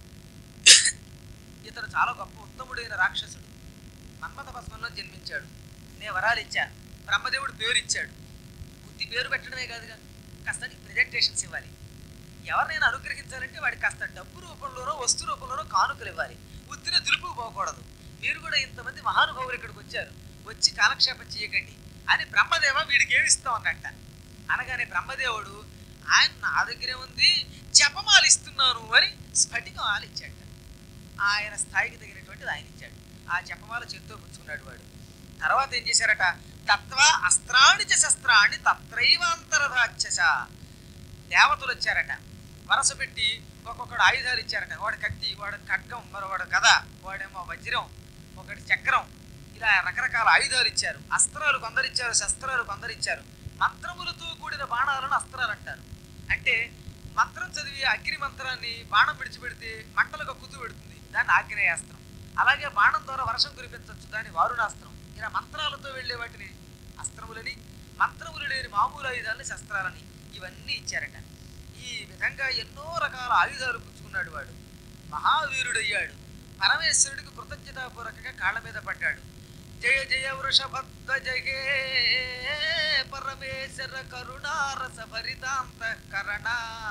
ఇతడు చాలా గొప్ప ఉత్తముడైన రాక్షసుడు. మన్మథ భస్మంలో జన్మించాడు. నేను వరాలు ఇచ్చా, బ్రహ్మదేవుడు పేరు ఇచ్చాడు. బుద్ధి పేరు పెట్టడమే కాదుగా, కాస్త ప్రెజెంటేషన్స్ ఇవ్వాలి. ఎవరినైనా అనుగ్రహించాలంటే వాడికి కాస్త డబ్బు రూపంలోనో వస్తు రూపంలోనో కానుకలు ఇవ్వాలి. ఉత్తిన దులుపు పోకూడదు. మీరు కూడా ఇంతమంది మహానుభావులు ఇక్కడికి వచ్చారు, వచ్చి కాలక్షేపం చేయకండి అని బ్రహ్మదేవ వీడికి ఏమిస్తాం అన్నట్ట. అనగానే బ్రహ్మదేవుడు, ఆయన నా దగ్గరే ఉంది, జపమాలు ఇస్తున్నాను అని స్ఫటికం ఆలిచ్చాడు. ఆయన స్థాయికి తగినటువంటిది ఆయన ఇచ్చాడు. ఆ జపమాల చేత్తో పుచ్చుకున్నాడు వాడు. తర్వాత ఏం చేశారట, తత్వా అస్త్రాణి చ శస్త్రాన్ని తత్రైవాంతరధాచ. దేవతలు వచ్చారట, వరస పెట్టి ఒక్కొక్కడు ఆయుధాలు ఇచ్చారట. వాడు కత్తి, వాడు ఖడ్గం, మరొకడు గద, వాడేమో వజ్రం, ఒకటి చక్రం, ఇలా రకరకాల ఆయుధాలు ఇచ్చారు. అస్త్రాలు కొందరిచ్చారు, శస్త్రాలు కొందరిచ్చారు. మంత్రములతో కూడిన బాణాలను అస్త్రాలు అంటారు. అంటే మంత్రం చదివి అగ్ని మంత్రాన్ని బాణం విడిచిపెడితే మంటలు కక్కుతూ పెడుతుంది, దాన్ని ఆగ్నేయాస్త్రం. అలాగే బాణం ద్వారా వర్షం కురిపించవచ్చు, దాన్ని వారుణాస్త్రం. ఇలా మంత్రాలతో వెళ్లే వాటిని అస్త్రములని, మంత్రములు లేని మామూలు ఆయుధాలని శస్త్రాలని, ఇవన్నీ ఇచ్చారట. ఈ విధంగా ఎన్నో రకాల ఆయుధాలు పుచ్చుకున్నాడు వాడు. మహావీరుడయ్యాడు. పరమేశ్వరుడికి కృతజ్ఞతాపూర్వకంగా కాళ్ళ మీద పడ్డాడు. జయ జయ వృషభధ్వజగే పరమేశ్వర కరుణారస భరితాంత కరణ.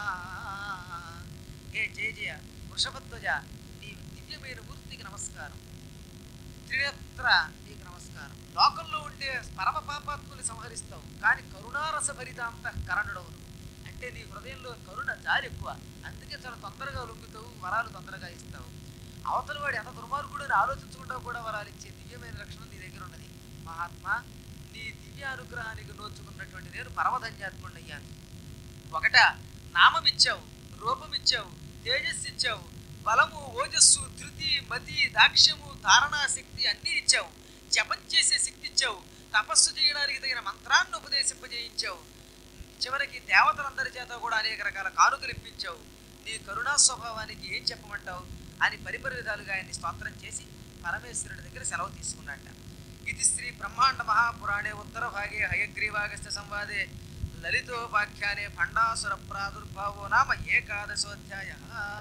హే జయ జయ వృషభధ్వజ, నీ దివ్యమైన మూర్తికి నమస్కారం. త్రినేత్ర నీకు నమస్కారం. లోకంలో ఉండే పరమ పాపాత్ముని సంహరిస్తావు, కానీ కరుణారస భరితాంత కరణుడవును. అంటే నీ హృదయంలో కరుణ జారి ఎక్కువ, అందుకే చాలా తొందరగా లొంగుతావు, వరాలు తొందరగా ఇస్తావు. అవతల వాడు ఎంత దుర్మార్గుడు అని ఆలోచించుకుంటా కూడా వరాలు ఇచ్చే దివ్యమైన లక్షణం నీ దగ్గర ఉన్నది. మహాత్మా, నీ దివ్య అనుగ్రహానికి నోచుకున్నటువంటి నేను పరమధన్యాత్ముడయ్యాను. ఒకట నామం ఇచ్చావు, రూపం ఇచ్చావు, తేజస్సు ఇచ్చావు, బలము, ఓజస్సు, ధృతి, మతి, దాక్ష్యము, ధారణా శక్తి అన్నీ ఇచ్చావు. జపం చేసే శక్తి ఇచ్చావు. తపస్సు చేయడానికి తగిన మంత్రాన్ని ఉపదేశింపజేయించావు. చివరికి దేవతలందరి చేత కూడా అనేక రకాల కానుకలు ఇప్పించావు. నీ కరుణా స్వభావానికి ఏం చెప్పమంటావు అని పరిపర విధాలుగా ఆయన్ని స్తోత్రం చేసి పరమేశ్వరుడి దగ్గర సెలవు తీసుకున్నట్ట. ఇది శ్రీ బ్రహ్మాండ మహాపురాణే ఉత్తర భాగే హయగ్రీవాగస్త్య సంవాదే లలితోపాఖ్యానే భండాసుర ప్రాదుర్భావో నామ ఏకాదశోధ్యాయ.